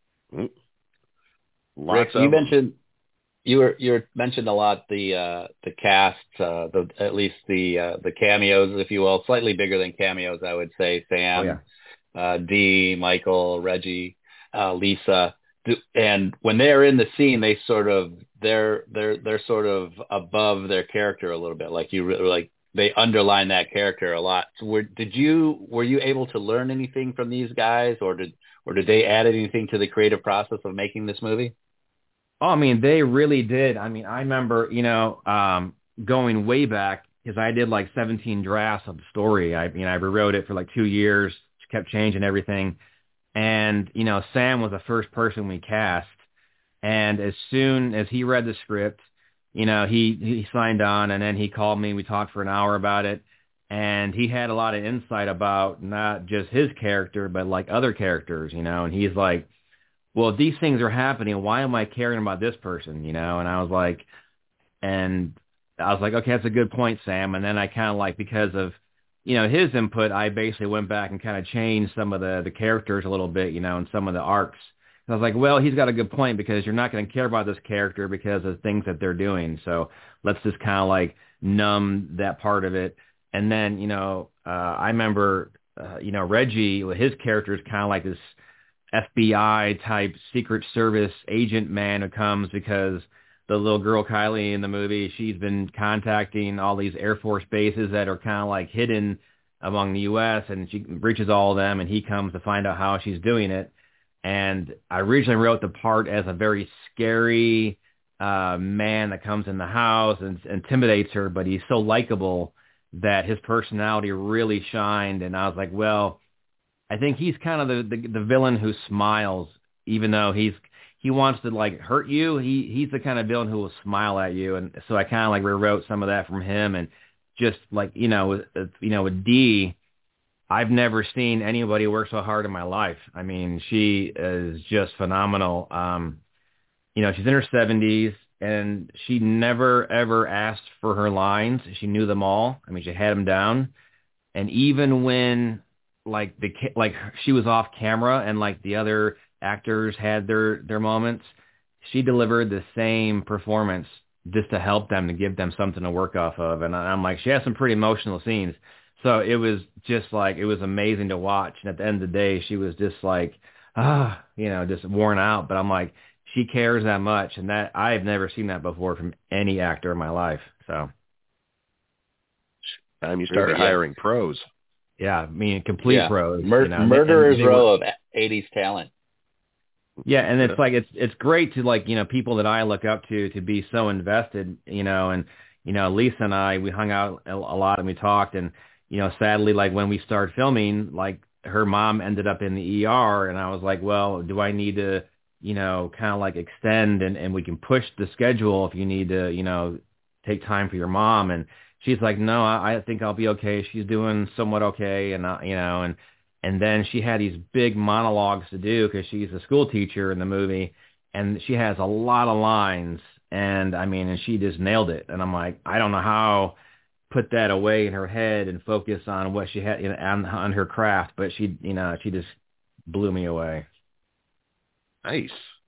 Rick, you mentioned you were you were mentioned a lot the uh, the cast, uh, the at least the uh, the cameos, if you will, slightly bigger than cameos, I would say. Sam, oh, yeah. uh, Dee, Michael, Reggie, uh, Lisa, and when they're in the scene, they sort of they're they're they're sort of above their character a little bit. Like you really like they underline that character a lot. So were, did you were you able to learn anything from these guys, or did Or did they add anything to the creative process of making this movie? Oh, I mean, they really did. I mean, I remember, you know, um, going way back because I did like seventeen drafts of the story. I, you know, I rewrote it for like two years, kept changing everything. And, you know, Sam was the first person we cast. And as soon as he read the script, you know, he, he signed on, and then he called me. We talked for an hour about it. And he had a lot of insight about not just his character, but like other characters, you know, and he's like, well, if these things are happening, why am I caring about this person, you know? And I was like, and I was like, okay, that's a good point, Sam. And then I kind of like, because of, you know, his input, I basically went back and kind of changed some of the, the characters a little bit, you know, and some of the arcs. I was like, well, he's got a good point because you're not going to care about this character because of things that they're doing. So let's just kind of like numb that part of it. And then, you know, uh, I remember, uh, you know, Reggie, his character is kind of like this F B I type Secret Service agent man who comes because the little girl Kylie in the movie, she's been contacting all these Air Force bases that are kind of like hidden among the U S, and she reaches all of them, and he comes to find out how she's doing it. And I originally wrote the part as a very scary uh, man that comes in the house and intimidates her, but he's so likable that his personality really shined. And I was like, well, I think he's kind of the, the, the villain who smiles, even though he's he wants to like hurt you. He he's the kind of villain who will smile at you. And so I kind of like rewrote some of that from him. And just like, you know, with, you know, with Dee, I've never seen anybody work so hard in my life. I mean, she is just phenomenal. Um, you know, she's in her seventies, and she never, ever asked for her lines. She knew them all. I mean, she had them down. And even when, like, the like she was off camera and, like, the other actors had their, their moments, she delivered the same performance just to help them, to give them something to work off of. And I'm like, she has some pretty emotional scenes. So it was just like, it was amazing to watch. And at the end of the day, she was just like, ah, you know, just worn out. But I'm like, she cares that much. And that I've never seen that before from any actor in my life. So. Time you started yeah. hiring pros. Yeah. I mean, complete yeah. pros. Mur- you know, murderer's and, and row of eighties talent. Yeah, and it's like it's it's great to like, you know, people that I look up to to be so invested, you know, and you know, Lisa and I, we hung out a, a lot and we talked, and you know, sadly, like when we started filming, like her mom ended up in the E R, and I was like, well, do I need to, you know, kind of like extend and and we can push the schedule if you need to, you know, take time for your mom? And she's like, no, I, I think I'll be okay. She's doing somewhat okay, and I, you know, and. And then she had these big monologues to do because she's a school teacher in the movie, and she has a lot of lines. And I mean, and she just nailed it. And I'm like, I don't know how put that away in her head and focus on what she had, you know, on, on her craft. But she, you know, she just blew me away. Nice.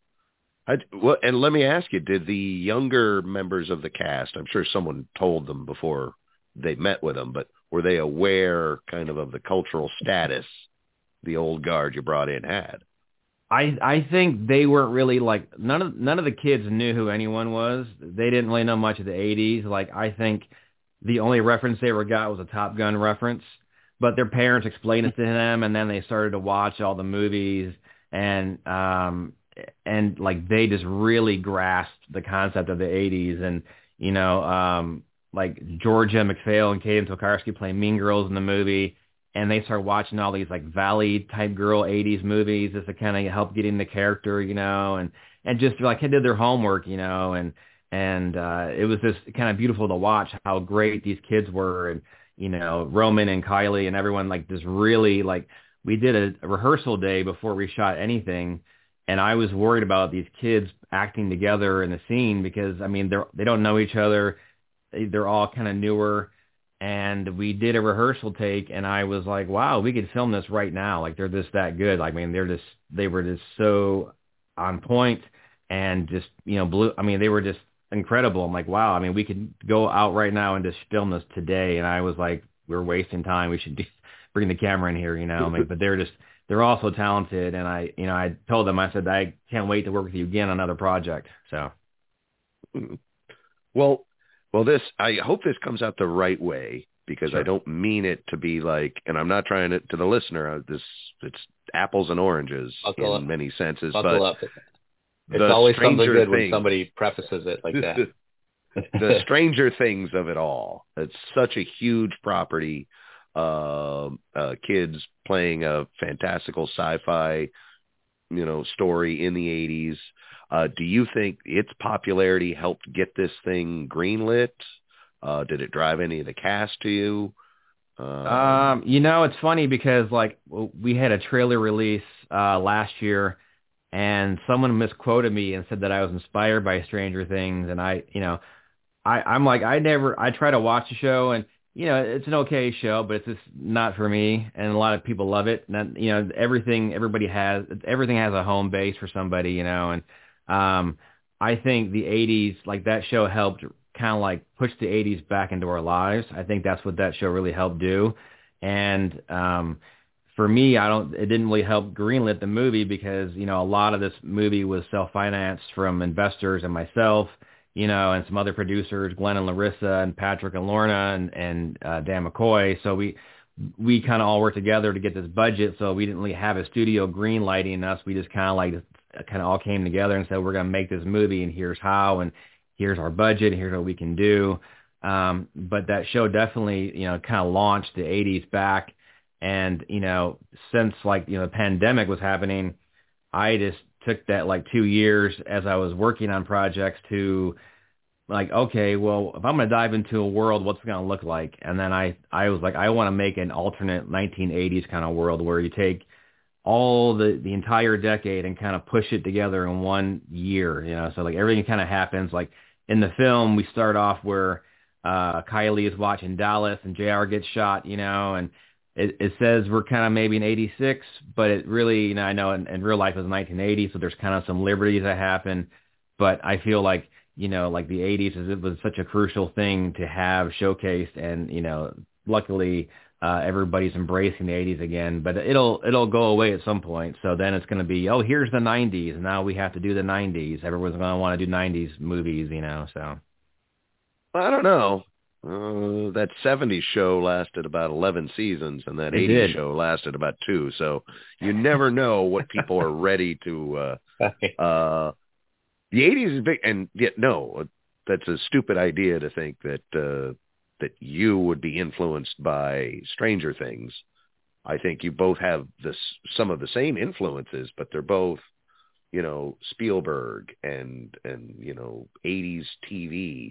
I, well, and let me ask you, did the younger members of the cast, I'm sure someone told them before they met with them, but were they aware kind of of the cultural status the old guard you brought in had? I I think they weren't really like, none of none of the kids knew who anyone was. They didn't really know much of the eighties. Like, I think the only reference they ever got was a Top Gun reference, but their parents explained it to them, and then they started to watch all the movies, and um and like they just really grasped the concept of the eighties. And you know, um like Georgia McPhail and Kaden Tokarski play mean girls in the movie, and they start watching all these like Valley type girl eighties movies just to kind of help get in the character, you know, and, and just like they did their homework, you know, and, and, uh, it was just kind of beautiful to watch how great these kids were. And, you know, Roman and Kylie and everyone like just really like, we did a, a rehearsal day before we shot anything. And I was worried about these kids acting together in the scene because, I mean, they're, they don't know each other. They're all kind of newer, and we did a rehearsal take, and I was like, wow, we could film this right now. Like, they're just that good. Like, I mean, they're just, they were just so on point and just, you know, blue. I mean, they were just incredible. I'm like, wow, I mean, we could go out right now and just film this today. And I was like, we're wasting time. We should do, bring the camera in here, you know, I mean, but they're just, they're all so talented. And I, you know, I told them, I said, I can't wait to work with you again on another project. So. Well, Well, this, I hope this comes out the right way, because sure. I don't mean it to be like, and I'm not trying to, to the listener, this, it's apples and oranges Buckle in up. many senses. Buckle but up. It's always something good things, when somebody prefaces it like that. The Stranger Things of it all. It's such a huge property. Uh, uh, kids playing a fantastical sci-fi, you know, story in the eighties. Uh, do you think its popularity helped get this thing greenlit? Uh, did it drive any of the cast to you? Um, um, you know, it's funny because like we had a trailer release uh, last year, and someone misquoted me and said that I was inspired by Stranger Things, and I, you know, I, I'm like I never I try to watch the show, and you know, it's an okay show, but it's just not for me. And a lot of people love it. And, you know, everything, everybody has, everything has a home base for somebody, you know, and um, I think the eighties, like that show helped kind of like push the eighties back into our lives. I think that's what that show really helped do. And um, for me, I don't, it didn't really help greenlit the movie because, you know, a lot of this movie was self-financed from investors and myself, you know, and some other producers, Glenn and Larissa and Patrick and Lorna and, and uh, Dan McCoy. So we, we kind of all worked together to get this budget. So we didn't really have a studio green lighting us. We just kind of like, kind of all came together and said, we're going to make this movie and here's how, and here's our budget, and here's what we can do. Um, but that show definitely, you know, kind of launched the eighties back. And, you know, since like, you know, the pandemic was happening, I just took that like two years as I was working on projects to like, okay, well, if I'm going to dive into a world, what's it going to look like? And then I, I was like, I want to make an alternate nineteen eighties kind of world where you take all the, the entire decade and kind of push it together in one year, you know? So like everything kind of happens. Like in the film, we start off where uh, Kylie is watching Dallas and J R gets shot, you know, and it, it says we're kind of maybe in eighty-six, but it really, you know, I know in, in real life it was nineteen eighty. So there's kind of some liberties that happen, but I feel like, you know, like the eighties is, it was such a crucial thing to have showcased. And, you know, luckily, Uh, everybody's embracing the eighties again, but it'll it'll go away at some point. So then it's going to be, oh, here's the nineties, and now we have to do the nineties. Everyone's going to want to do nineties movies, you know. So I don't know. Uh, that seventies show lasted about eleven seasons, and that it eighties did. show lasted about two. So you never know what people are ready to. Uh, uh, the eighties is big, and yet no, that's a stupid idea to think that. Uh, that you would be influenced by Stranger Things. I think you both have this, some of the same influences, but they're both, you know, Spielberg and, and, you know, eighties T V.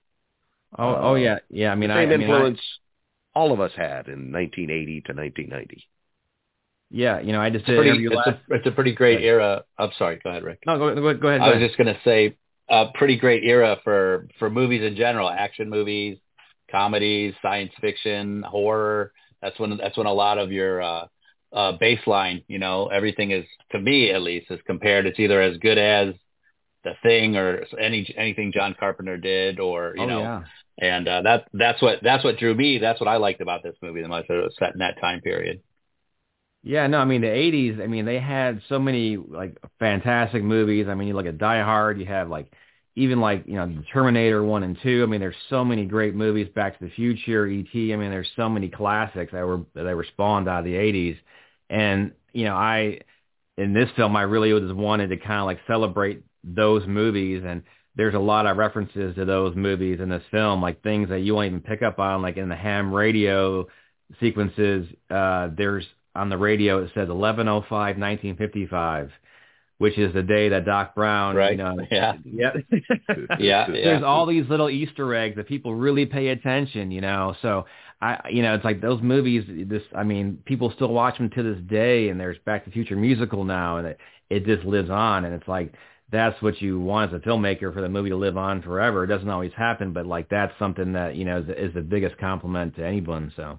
Oh, uh, oh yeah. Yeah. I mean, the same I, I mean, influence I, all of us had in nineteen eighty to nineteen ninety. Yeah. You know, I just it's did pretty, interview it's, last... a, it's a pretty great era. I'm sorry. Go ahead, Rick. No, go, go, go ahead. Go I was ahead. just going to say a pretty great era for, for movies in general, action movies, comedies, science fiction, horror. That's when that's when a lot of your uh, uh, baseline, you know, everything is, to me at least, is compared. It's either as good as The Thing or any anything John Carpenter did, or you oh, know, yeah. and uh, that that's what that's what drew me. That's what I liked about this movie the most. It was set in that time period. Yeah, no, I mean the eighties. I mean they had so many like fantastic movies. I mean you look at Die Hard, you have like. Even like, you know, the Terminator one and two. I mean, there's so many great movies, Back to the Future, E T. I mean, there's so many classics that were, that were spawned out of the eighties. And, you know, I, in this film, I really just wanted to kind of like celebrate those movies. And there's a lot of references to those movies in this film, like things that you won't even pick up on, like in the ham radio sequences. Uh, there's on the radio, it says eleven oh five nineteen fifty-five. Which is the day that Doc Brown, right? You know, yeah, yeah, yeah. There's all these little Easter eggs that people really pay attention, you know. So I, you know, it's like those movies. This, I mean, people still watch them to this day, and there's Back to the Future musical now, and it, it just lives on. And it's like that's what you want as a filmmaker, for the movie to live on forever. It doesn't always happen, but like that's something that, you know, is, is the biggest compliment to anyone. So.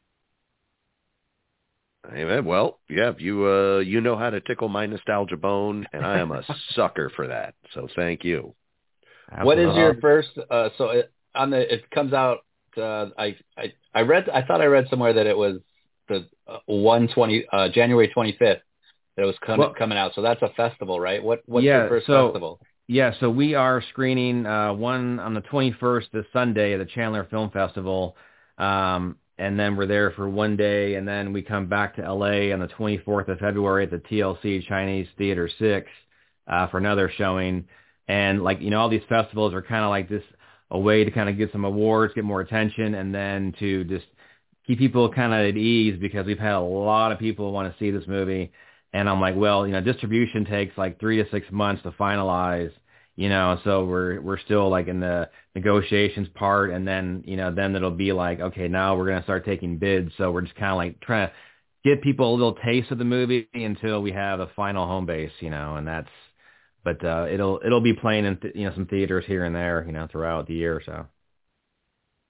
Amen. Well, yeah, you uh, you know how to tickle my nostalgia bone, and I am a sucker for that. So thank you. What is your first? Uh, so it, on the it comes out. Uh, I I I read. I thought I read somewhere that it was the uh, one twenty uh, January twenty-fifth that it was com- well, coming out. So that's a festival, right? What what's yeah, your first so, festival? Yeah, so we are screening uh, one on the twenty-first this Sunday at the Chandler Film Festival. Um, And then we're there for one day, and then we come back to L A on the twenty-fourth of February at the T L C Chinese Theater six uh, for another showing. And, like, you know, all these festivals are kind of like this, a way to kind of get some awards, get more attention, and then to just keep people kind of at ease, because we've had a lot of people want to see this movie. And I'm like, well, you know, distribution takes like three to six months to finalize. You know, so we're we're still like in the negotiations part, and then, you know, then it'll be like, okay, now we're going to start taking bids. So we're just kind of like trying to give people a little taste of the movie until we have a final home base, you know, and that's, but uh, it'll it'll be playing in th- you know some theaters here and there, you know, throughout the year or so.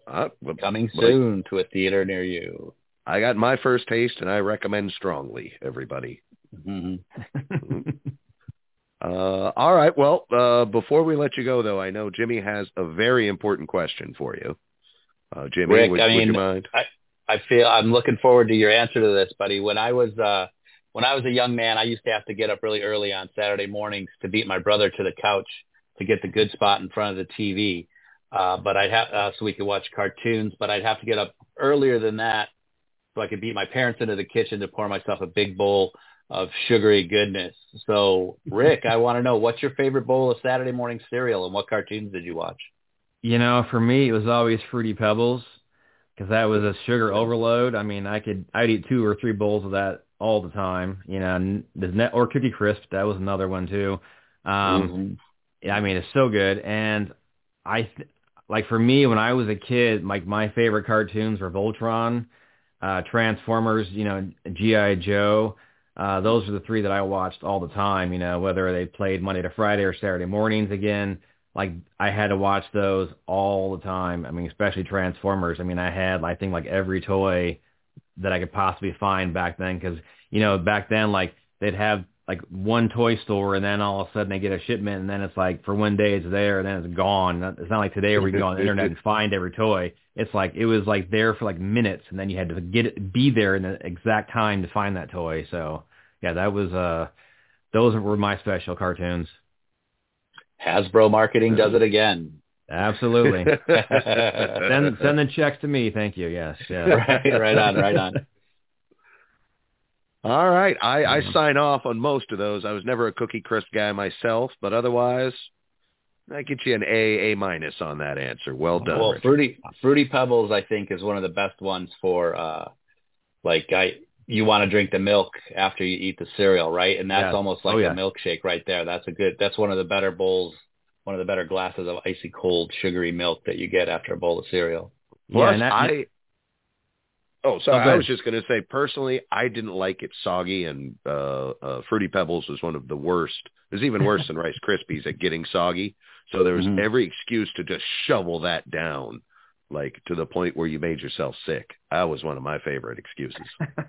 Uh, well, Coming well, soon to a theater near you. I got my first taste, and I recommend strongly, everybody. Mm-hmm. uh, all right. Well, uh, before we let you go, though, I know Jimmy has a very important question for you. Uh, Jimmy, Rick, would, I mean, would you mind? I, I feel I'm looking forward to your answer to this, buddy. When I was uh, when I was a young man, I used to have to get up really early on Saturday mornings to beat my brother to the couch to get the good spot in front of the T V. Uh, but I'd have uh, so we could watch cartoons. But I'd have to get up earlier than that so I could beat my parents into the kitchen to pour myself a big bowl of sugary goodness. So, Rick, I want to know, what's your favorite bowl of Saturday morning cereal, and what cartoons did you watch? You know, for me, it was always Fruity Pebbles, because that was a sugar overload. I mean, I could I'd eat two or three bowls of that all the time. You know, the net or Cookie Crisp, that was another one too. Um, mm-hmm. I mean, it's so good. And I th- like for me, when I was a kid, like my favorite cartoons were Voltron, uh, Transformers, you know, G I Joe. Uh, those are the three that I watched all the time. You know, whether they played Monday to Friday or Saturday mornings again. Like, I had to watch those all the time. I mean, especially Transformers. I mean, I had, I think, like, every toy that I could possibly find back then. Because, you know, back then, like, they'd have, like, one toy store, and then all of a sudden they get a shipment, and then it's like, for one day it's there, and then it's gone. It's not like today where you can go on the internet and find every toy. It's like, it was, like, there for, like, minutes, and then you had to get it, be there in the exact time to find that toy. So, yeah, that was, uh, those were my special cartoons. Hasbro marketing does it again. Absolutely. send send the checks to me, thank you. Yes. Yeah. Right, right on, right on. All right, I, I sign off on most of those. I was never a Cookie Crisp guy myself, but otherwise, I get you an A, A minus on that answer. Well done. Well, Richard. Fruity Fruity Pebbles, I think, is one of the best ones for uh, like I. You want to drink the milk after you eat the cereal, right? And that's yeah. almost like oh, yeah. a milkshake right there. That's a good, that's one of the better bowls, one of the better glasses of icy cold sugary milk that you get after a bowl of cereal. Plus, yeah, and that, I, oh, sorry, oh, I was just going to say, personally, I didn't like it soggy, and uh, uh, Fruity Pebbles was one of the worst. It was even worse than Rice Krispies at getting soggy. So there was mm-hmm. every excuse to just shovel that down, like to the point where you made yourself sick. That was one of my favorite excuses.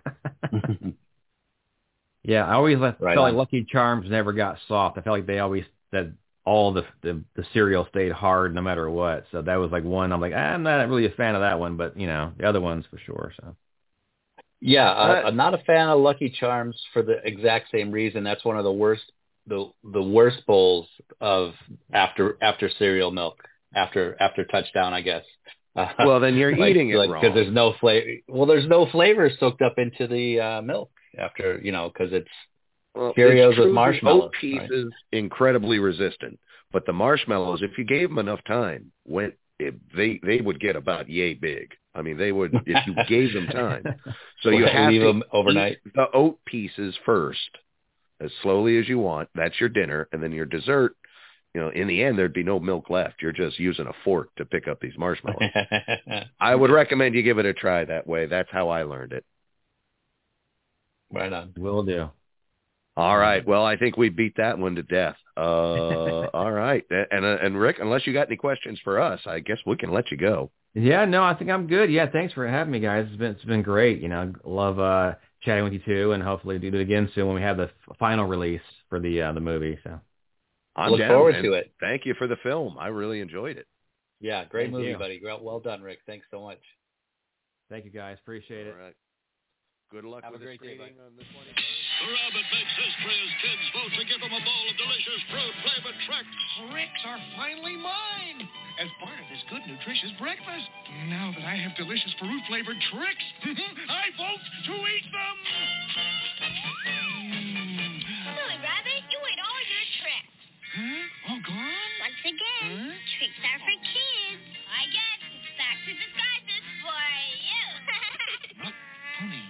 Yeah, I always let, right felt on. like Lucky Charms never got soft. I felt like they always said all the, the the cereal stayed hard no matter what. So that was like one. I'm like, ah, I'm not really a fan of that one, but you know, the other ones for sure. So yeah, uh, I'm not a fan of Lucky Charms for the exact same reason. That's one of the worst the the worst bowls of after after cereal milk after after touchdown, I guess. Uh, well, then you're like, eating it like, wrong because there's no flavor. Well, there's no flavor soaked up into the uh, milk after, you know, because it's well, Cheerios it's true, with marshmallows. Oat piece right? is incredibly resistant, but the marshmallows, if you gave them enough time, went it, they they would get about yay big. I mean, they would if you gave them time. So you have leave to them overnight. Eat the oat pieces first, as slowly as you want. That's your dinner, and then your dessert. You know, in the end, there'd be no milk left. You're just using a fork to pick up these marshmallows. I would recommend you give it a try that way. That's how I learned it. Right on. Will do. All right. Well, I think we beat that one to death. Uh, all right. And, uh, and Rick, unless you got any questions for us, I guess we can let you go. Yeah, no, I think I'm good. Yeah, thanks for having me, guys. It's been it's been great. You know, love uh, chatting with you too, and hopefully do it again soon when we have the final release for the uh, the movie. So. I'm Look down, forward and to it. Thank you for the film. I really enjoyed it. Yeah, great Thank movie, you. buddy. Well, well done, Rick. Thanks so much. Thank you, guys. Appreciate it. All right. Good luck Have with a great the day, screening on this one. Rabbit makes history as kids vote to give him a bowl of delicious fruit-flavored Trix. Trix are finally mine as part of this good, nutritious breakfast. Now that I have delicious fruit-flavored Trix, I vote to eat them. Silly Rabbit, you ate all your Trix. Huh? All gone? Once again, huh? Trix are for kids. I guess it's back to disguises for you. Not funny.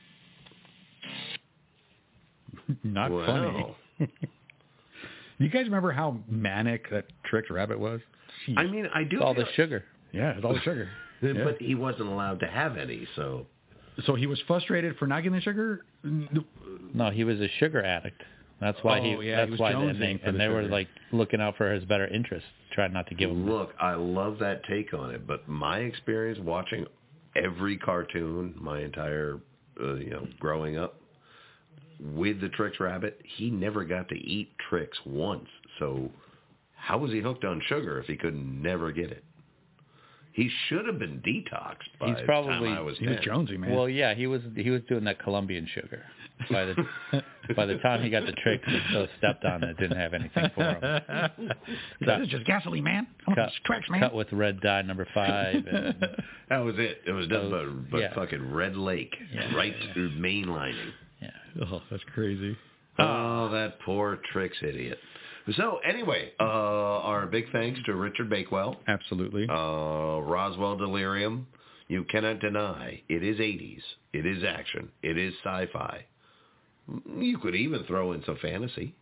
Not Wow. funny. You guys remember how manic that Trix Rabbit was? Jeez. I mean, I do. It's all feel- the sugar. Yeah, it's all the sugar. Yeah. But he wasn't allowed to have any, so. So he was frustrated for not getting the sugar? No, he was a sugar addict. That's why he. Oh, yeah, that's he was why, jonesing and they, for and the they were sugar. like looking out for his better interest, trying not to give him. Look, I love that take on it, but my experience watching every cartoon, my entire, uh, you know, growing up with the Trix Rabbit, he never got to eat Trix once. So how was he hooked on sugar if he could never get it? He should have been detoxed by He's the probably time I was He was ten. Jonesy, man. Well, yeah, he was he was doing that Colombian sugar. By the by the time he got the Trix, he so stepped on it, didn't have anything for him. This is just gasoline, man. Oh, Cut, it's Trix, man. cut with red dye number five. And, That was it. It was nothing Those- but, but yeah. fucking Red Lake, Yeah, right yeah, yeah. through mainlining. yeah. Oh, that's crazy. Oh, that poor Trix idiot. So anyway, uh, our big thanks to Richard Bakewell, Absolutely. uh, Roswell Delirium. You cannot deny it is eighties. It is action. It is sci-fi. You could even throw in some fantasy.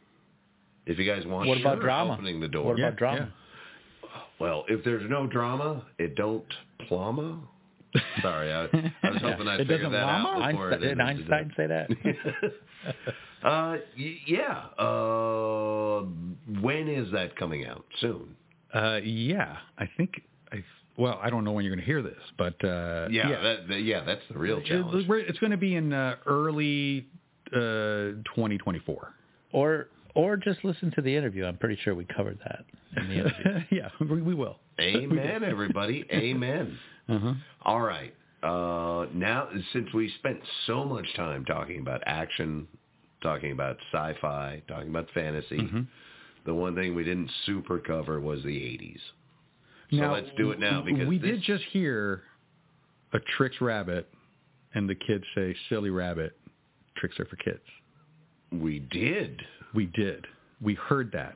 If you guys want, What about sure, drama? opening the door. What Yeah, about drama? Well, if there's no drama, it don't plumma. Sorry, I, I was hoping I'd It figure doesn't that llama? out before. Einstein, it did Einstein say that? uh, y- yeah. Uh, when is that coming out? Soon. Uh, yeah, I think. I well, I don't know when you're going to hear this, but uh, Yeah, yeah, That, that- yeah, that's the real It- challenge. we're- it's going to be in uh, early uh, twenty twenty-four. Or or just listen to the interview. I'm pretty sure we covered that in the interview. Yeah, we, we will. Amen, everybody. Amen. Uh-huh. All right. Uh, now, since we spent so much time talking about action, talking about sci-fi, talking about fantasy, Mm-hmm. the one thing we didn't super cover was the eighties. So Now, let's do it now because we this, did just hear a Trix Rabbit, and the kids say "silly rabbit." Tricks are for kids. we did. We did. We heard that.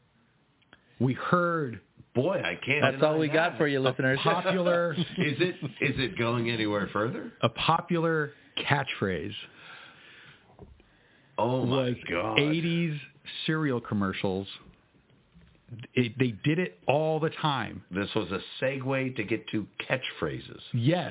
We heard Boy, I can't. That's deny all we got that. for you, listeners. popular Is it is it going anywhere further? a popular catchphrase Oh my was God! eighties cereal commercials. It, they did it all the time. This was a segue to get to catchphrases. Yes,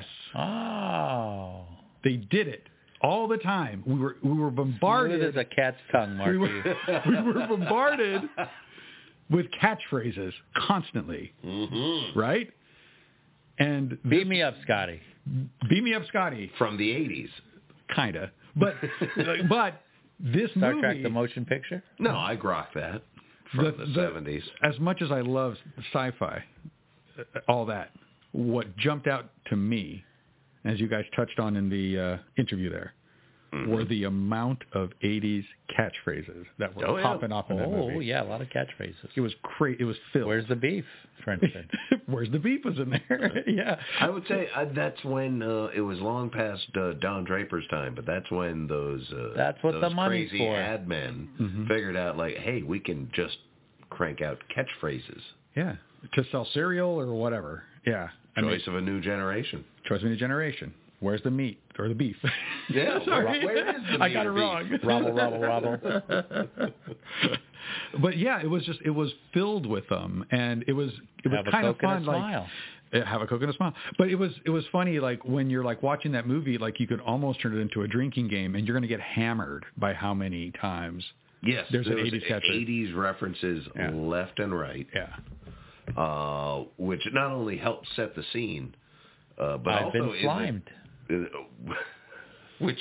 Oh. they did it all the time. We were we were bombarded. Smooth as a cat's tongue, Marky. we were, we were bombarded with catchphrases constantly, Mm-hmm. right? And Beat me up, Scotty. beat me up, Scotty, From the eighties. kinda. But but this Star movie, Trek: The Motion Picture. No, I grok that from the seventies. As much as I love sci-fi, uh, all that, what jumped out to me, as you guys touched on in the uh, interview there, Mm-hmm. were the amount of eighties catchphrases that were Oh, yeah. popping off in that Oh, movie. yeah, a lot of catchphrases. It was cra- It was filled. Where's the beef, for instance? Where's the beef was in there? Yeah. I would say uh, that's when uh, it was long past uh, Don Draper's time, but that's when those uh, That's what those the money's crazy for. ad men Mhm. figured out, like, hey, we can just crank out catchphrases. Yeah. To sell cereal or whatever. Yeah. I mean, Choice of a new generation. choice of a new generation. Where's the meat or the beef? Yeah, Sorry. where is the I meat got it or beef? wrong. Robble, robble, robble. But yeah, it was just it was filled with them, and it was it was Have a kind of Coke and a fun. Like smile. uh, have a Coke and a smile. But it was it was funny. Like when you're like watching that movie, like you could almost turn it into a drinking game, and you're going to get hammered by how many times. Yes, There's an there was eighties catchphrase. eighties references Yeah. left and right, Yeah. uh, which not only helped set the scene, uh, but I've also been is a- slimed. uh, which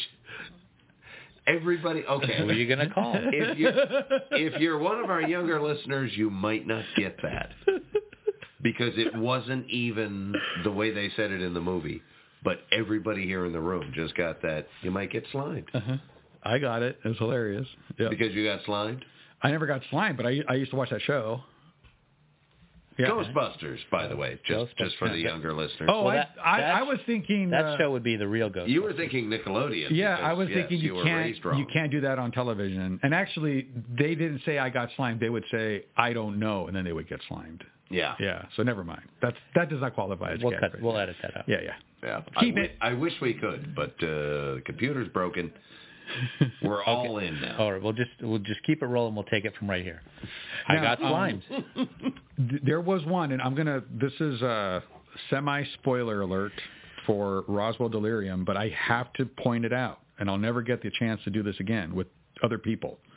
everybody okay. Who are you going to call? If you if you're one of our younger listeners, you might not get that because it wasn't even the way they said it in the movie. But everybody here in the room just got that. You might get slimed Uh-huh. I got it. It was hilarious. Yeah. because you got slimed. I never got slimed, but I I used to watch that show. Yeah. Ghostbusters, by the way, just just for the younger listeners. Oh, Well, I, that- I I that's- was thinking That uh, show would be the real Ghost. You were thinking Nickelodeon. Yeah, because, I was yes, thinking you, were can't raised wrong. you can't do that on television. And actually, they didn't say I got slimed. They would say I don't know, and then they would get slimed. Yeah, Yeah, so never mind. That's that does not qualify as We'll catchphrase. cut. We'll edit that out. Yeah, yeah. yeah. Keep I, it. wi- I wish we could, but uh, the computer's broken. We're all in now. All right, we'll just we'll just keep it rolling. We'll take it from right here. I Now, got um, slimed. Th- There was one, and I'm gonna. This is a semi spoiler alert for Roswell Delirium, but I have to point it out, and I'll never get the chance to do this again with other people.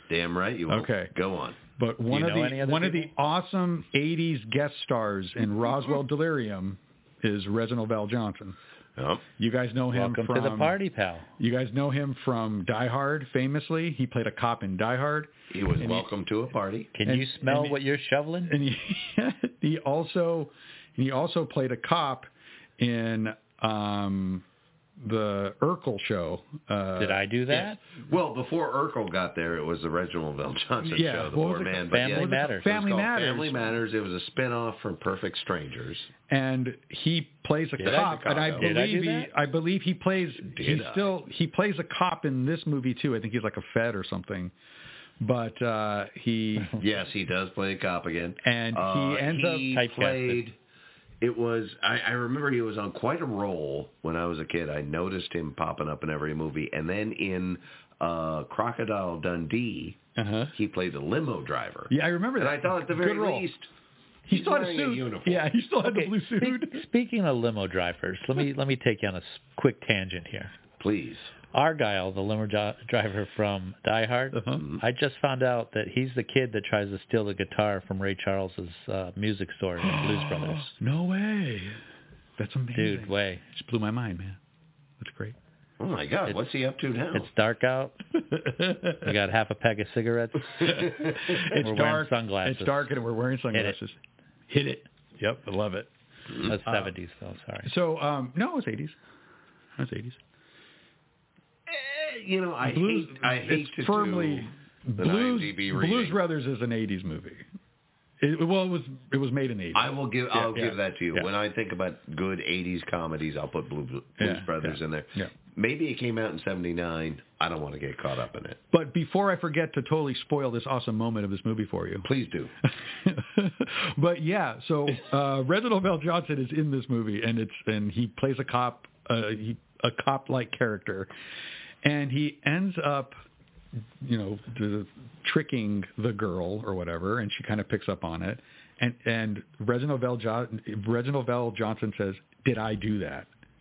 Damn right you will. Okay. Go on. But one of the one of the awesome eighties guest stars in Roswell Delirium is Reginald Val Johnson. Yep. You guys know him Welcome from to the party, pal. You guys know him from Die Hard, famously. He played a cop in Die Hard. He was welcome he, to a party. Can and, you smell and, what you're shoveling? And he, he also he also played a cop in um, the Urkel show. Uh, Did I do that? Yes. Well, before Urkel got there, it was the Reginald Val Johnson yeah. show, The What Poor Man. Family yeah, Matters. Family Matters. Family Matters. It was a spin-off from Perfect Strangers. And he plays a Did cop, I and I Did believe I he, I believe he plays. Did he I? still he plays a cop in this movie too. I think he's like a Fed or something. But uh, he yes, he does play a cop again, and he uh, ends he up played. It was I, I remember he was on quite a roll when I was a kid. I noticed him popping up in every movie, and then in uh, Crocodile Dundee, uh-huh. he played a limo driver. Yeah, I remember that. And I thought at the very least. He still had a suit. Uniform. Yeah, he still had okay, the blue suit. Speak, speaking of limo drivers, let me let me take you on a quick tangent here. Please. Argyle, the limo jo- driver from Die Hard, uh-huh. I just found out that he's the kid that tries to steal the guitar from Ray Charles's uh, music store in Blues Brothers. No way. That's amazing. Dude, way. Just blew my mind, man. That's great. Oh, my God. It's, What's he up to now? It's dark out. We got half a pack of cigarettes. it's we're dark. wearing sunglasses. It's dark, and we're wearing sunglasses. Hit it. Hit it. Yep, I love it. That's uh, seventies, though. Sorry. So, um, no, it was eighties. It was eighties. Eh, you know, I Blues, hate, I hate to firmly, do Blues, IMDb Blues Brothers is an eighties movie. It, well, it was it was made in the eighties. I will give yeah, I'll yeah, give that to you. Yeah. When I think about good eighties comedies, I'll put Blues, Blues yeah, Brothers yeah, in there. Yeah. Maybe it came out in seventy-nine. I don't want to get caught up in it. But before I forget to totally spoil this awesome moment of this movie for you. Please do. But yeah, so uh, Reginald Val Johnson is in this movie, and it's and he plays a cop, uh, he, a cop-like character, and he ends up, you know, the, tricking the girl or whatever, and she kind of picks up on it, and and Reginald Val jo- Reginald Val Johnson says, "Did I do that?"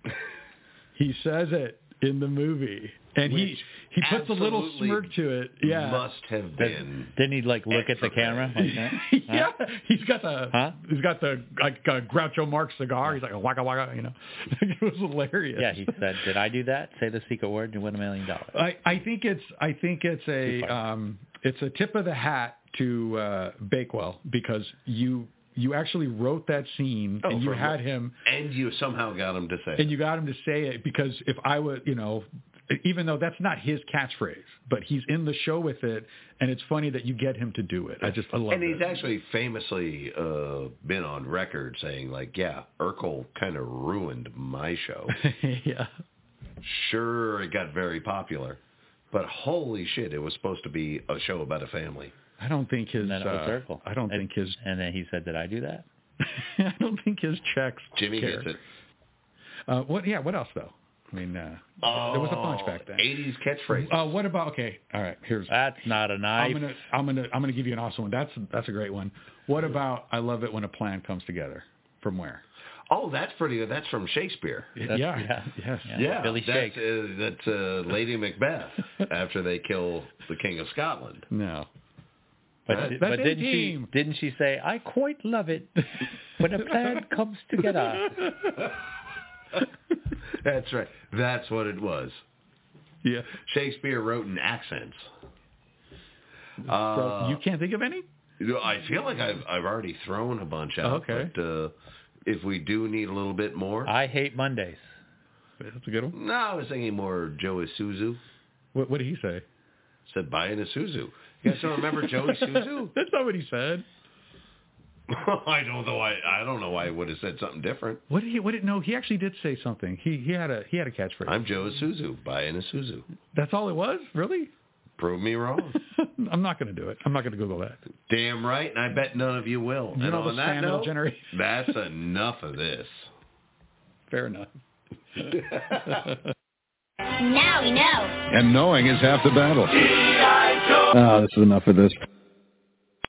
He says it in the movie. And Which he he puts a little smirk to it. Yeah, must have been. Didn't he like look at the camera? Like that? yeah, huh? he's got the huh? he's got the like uh, Groucho Marx cigar. He's like a waka waka, you know. It was hilarious. Yeah, he said, "Did I do that? Say the secret word, and you win a million dollars." I I think it's I think it's a um it's a tip of the hat to uh, Bakewell, because you. You actually wrote that scene, oh, and you had what? him, and you somehow got him to say, and you got him to say it, because if I would, you know, even though that's not his catchphrase, but he's in the show with it, and it's funny that you get him to do it. I just I love it. And he's it. actually famously uh, been on record saying, like, yeah, Urkel kind of ruined my show. Yeah. Sure, it got very popular, but holy shit, it was supposed to be a show about a family. I don't think his. And then it was uh, Urkel. I don't and, think his. And then he said, "Did I do that?" I don't think his checks. Jimmy care. gets it. Uh, what? Yeah. What else though? I mean, uh, oh, there was a bunch back then. eighties catchphrase. Uh, what about? Okay. All right. Here's. That's not a knife. I'm gonna. I'm gonna. I'm gonna give you an awesome one. That's that's a great one. What about? I love it when a plan comes together. From where? Oh, that's pretty good. That's from Shakespeare. That's, yeah. Yeah. Yes. Yeah. Yeah. Billy that's, Shake. Uh, that's uh, Lady Macbeth after they kill the King of Scotland. No. But, That, but didn't she didn't she say, "I quite love it when a plan comes together"? That's right. That's what it was. Yeah. Shakespeare wrote in accents. So Uh, you can't think of any? I feel like I've I've already thrown a bunch out. Okay. But uh, if we do need a little bit more, I hate Mondays. That's a good one. no, I was thinking more Joe Isuzu. What, what did he say? Said buy an Isuzu. You guys don't remember Joe Isuzu? That's not what he said. I don't know. I I don't know why he would have said something different. What did he? What did? No, he actually did say something. He he had a he had a catchphrase. I'm Joe Isuzu. Buy an Isuzu. That's all it was, really? Prove me wrong. I'm not going to do it. I'm not going to Google that. Damn right, and I bet none of you will. You and know on the that Sandal note, generation. that's enough of this. Fair enough. Now we know. And knowing is half the battle. Oh, this is enough of this.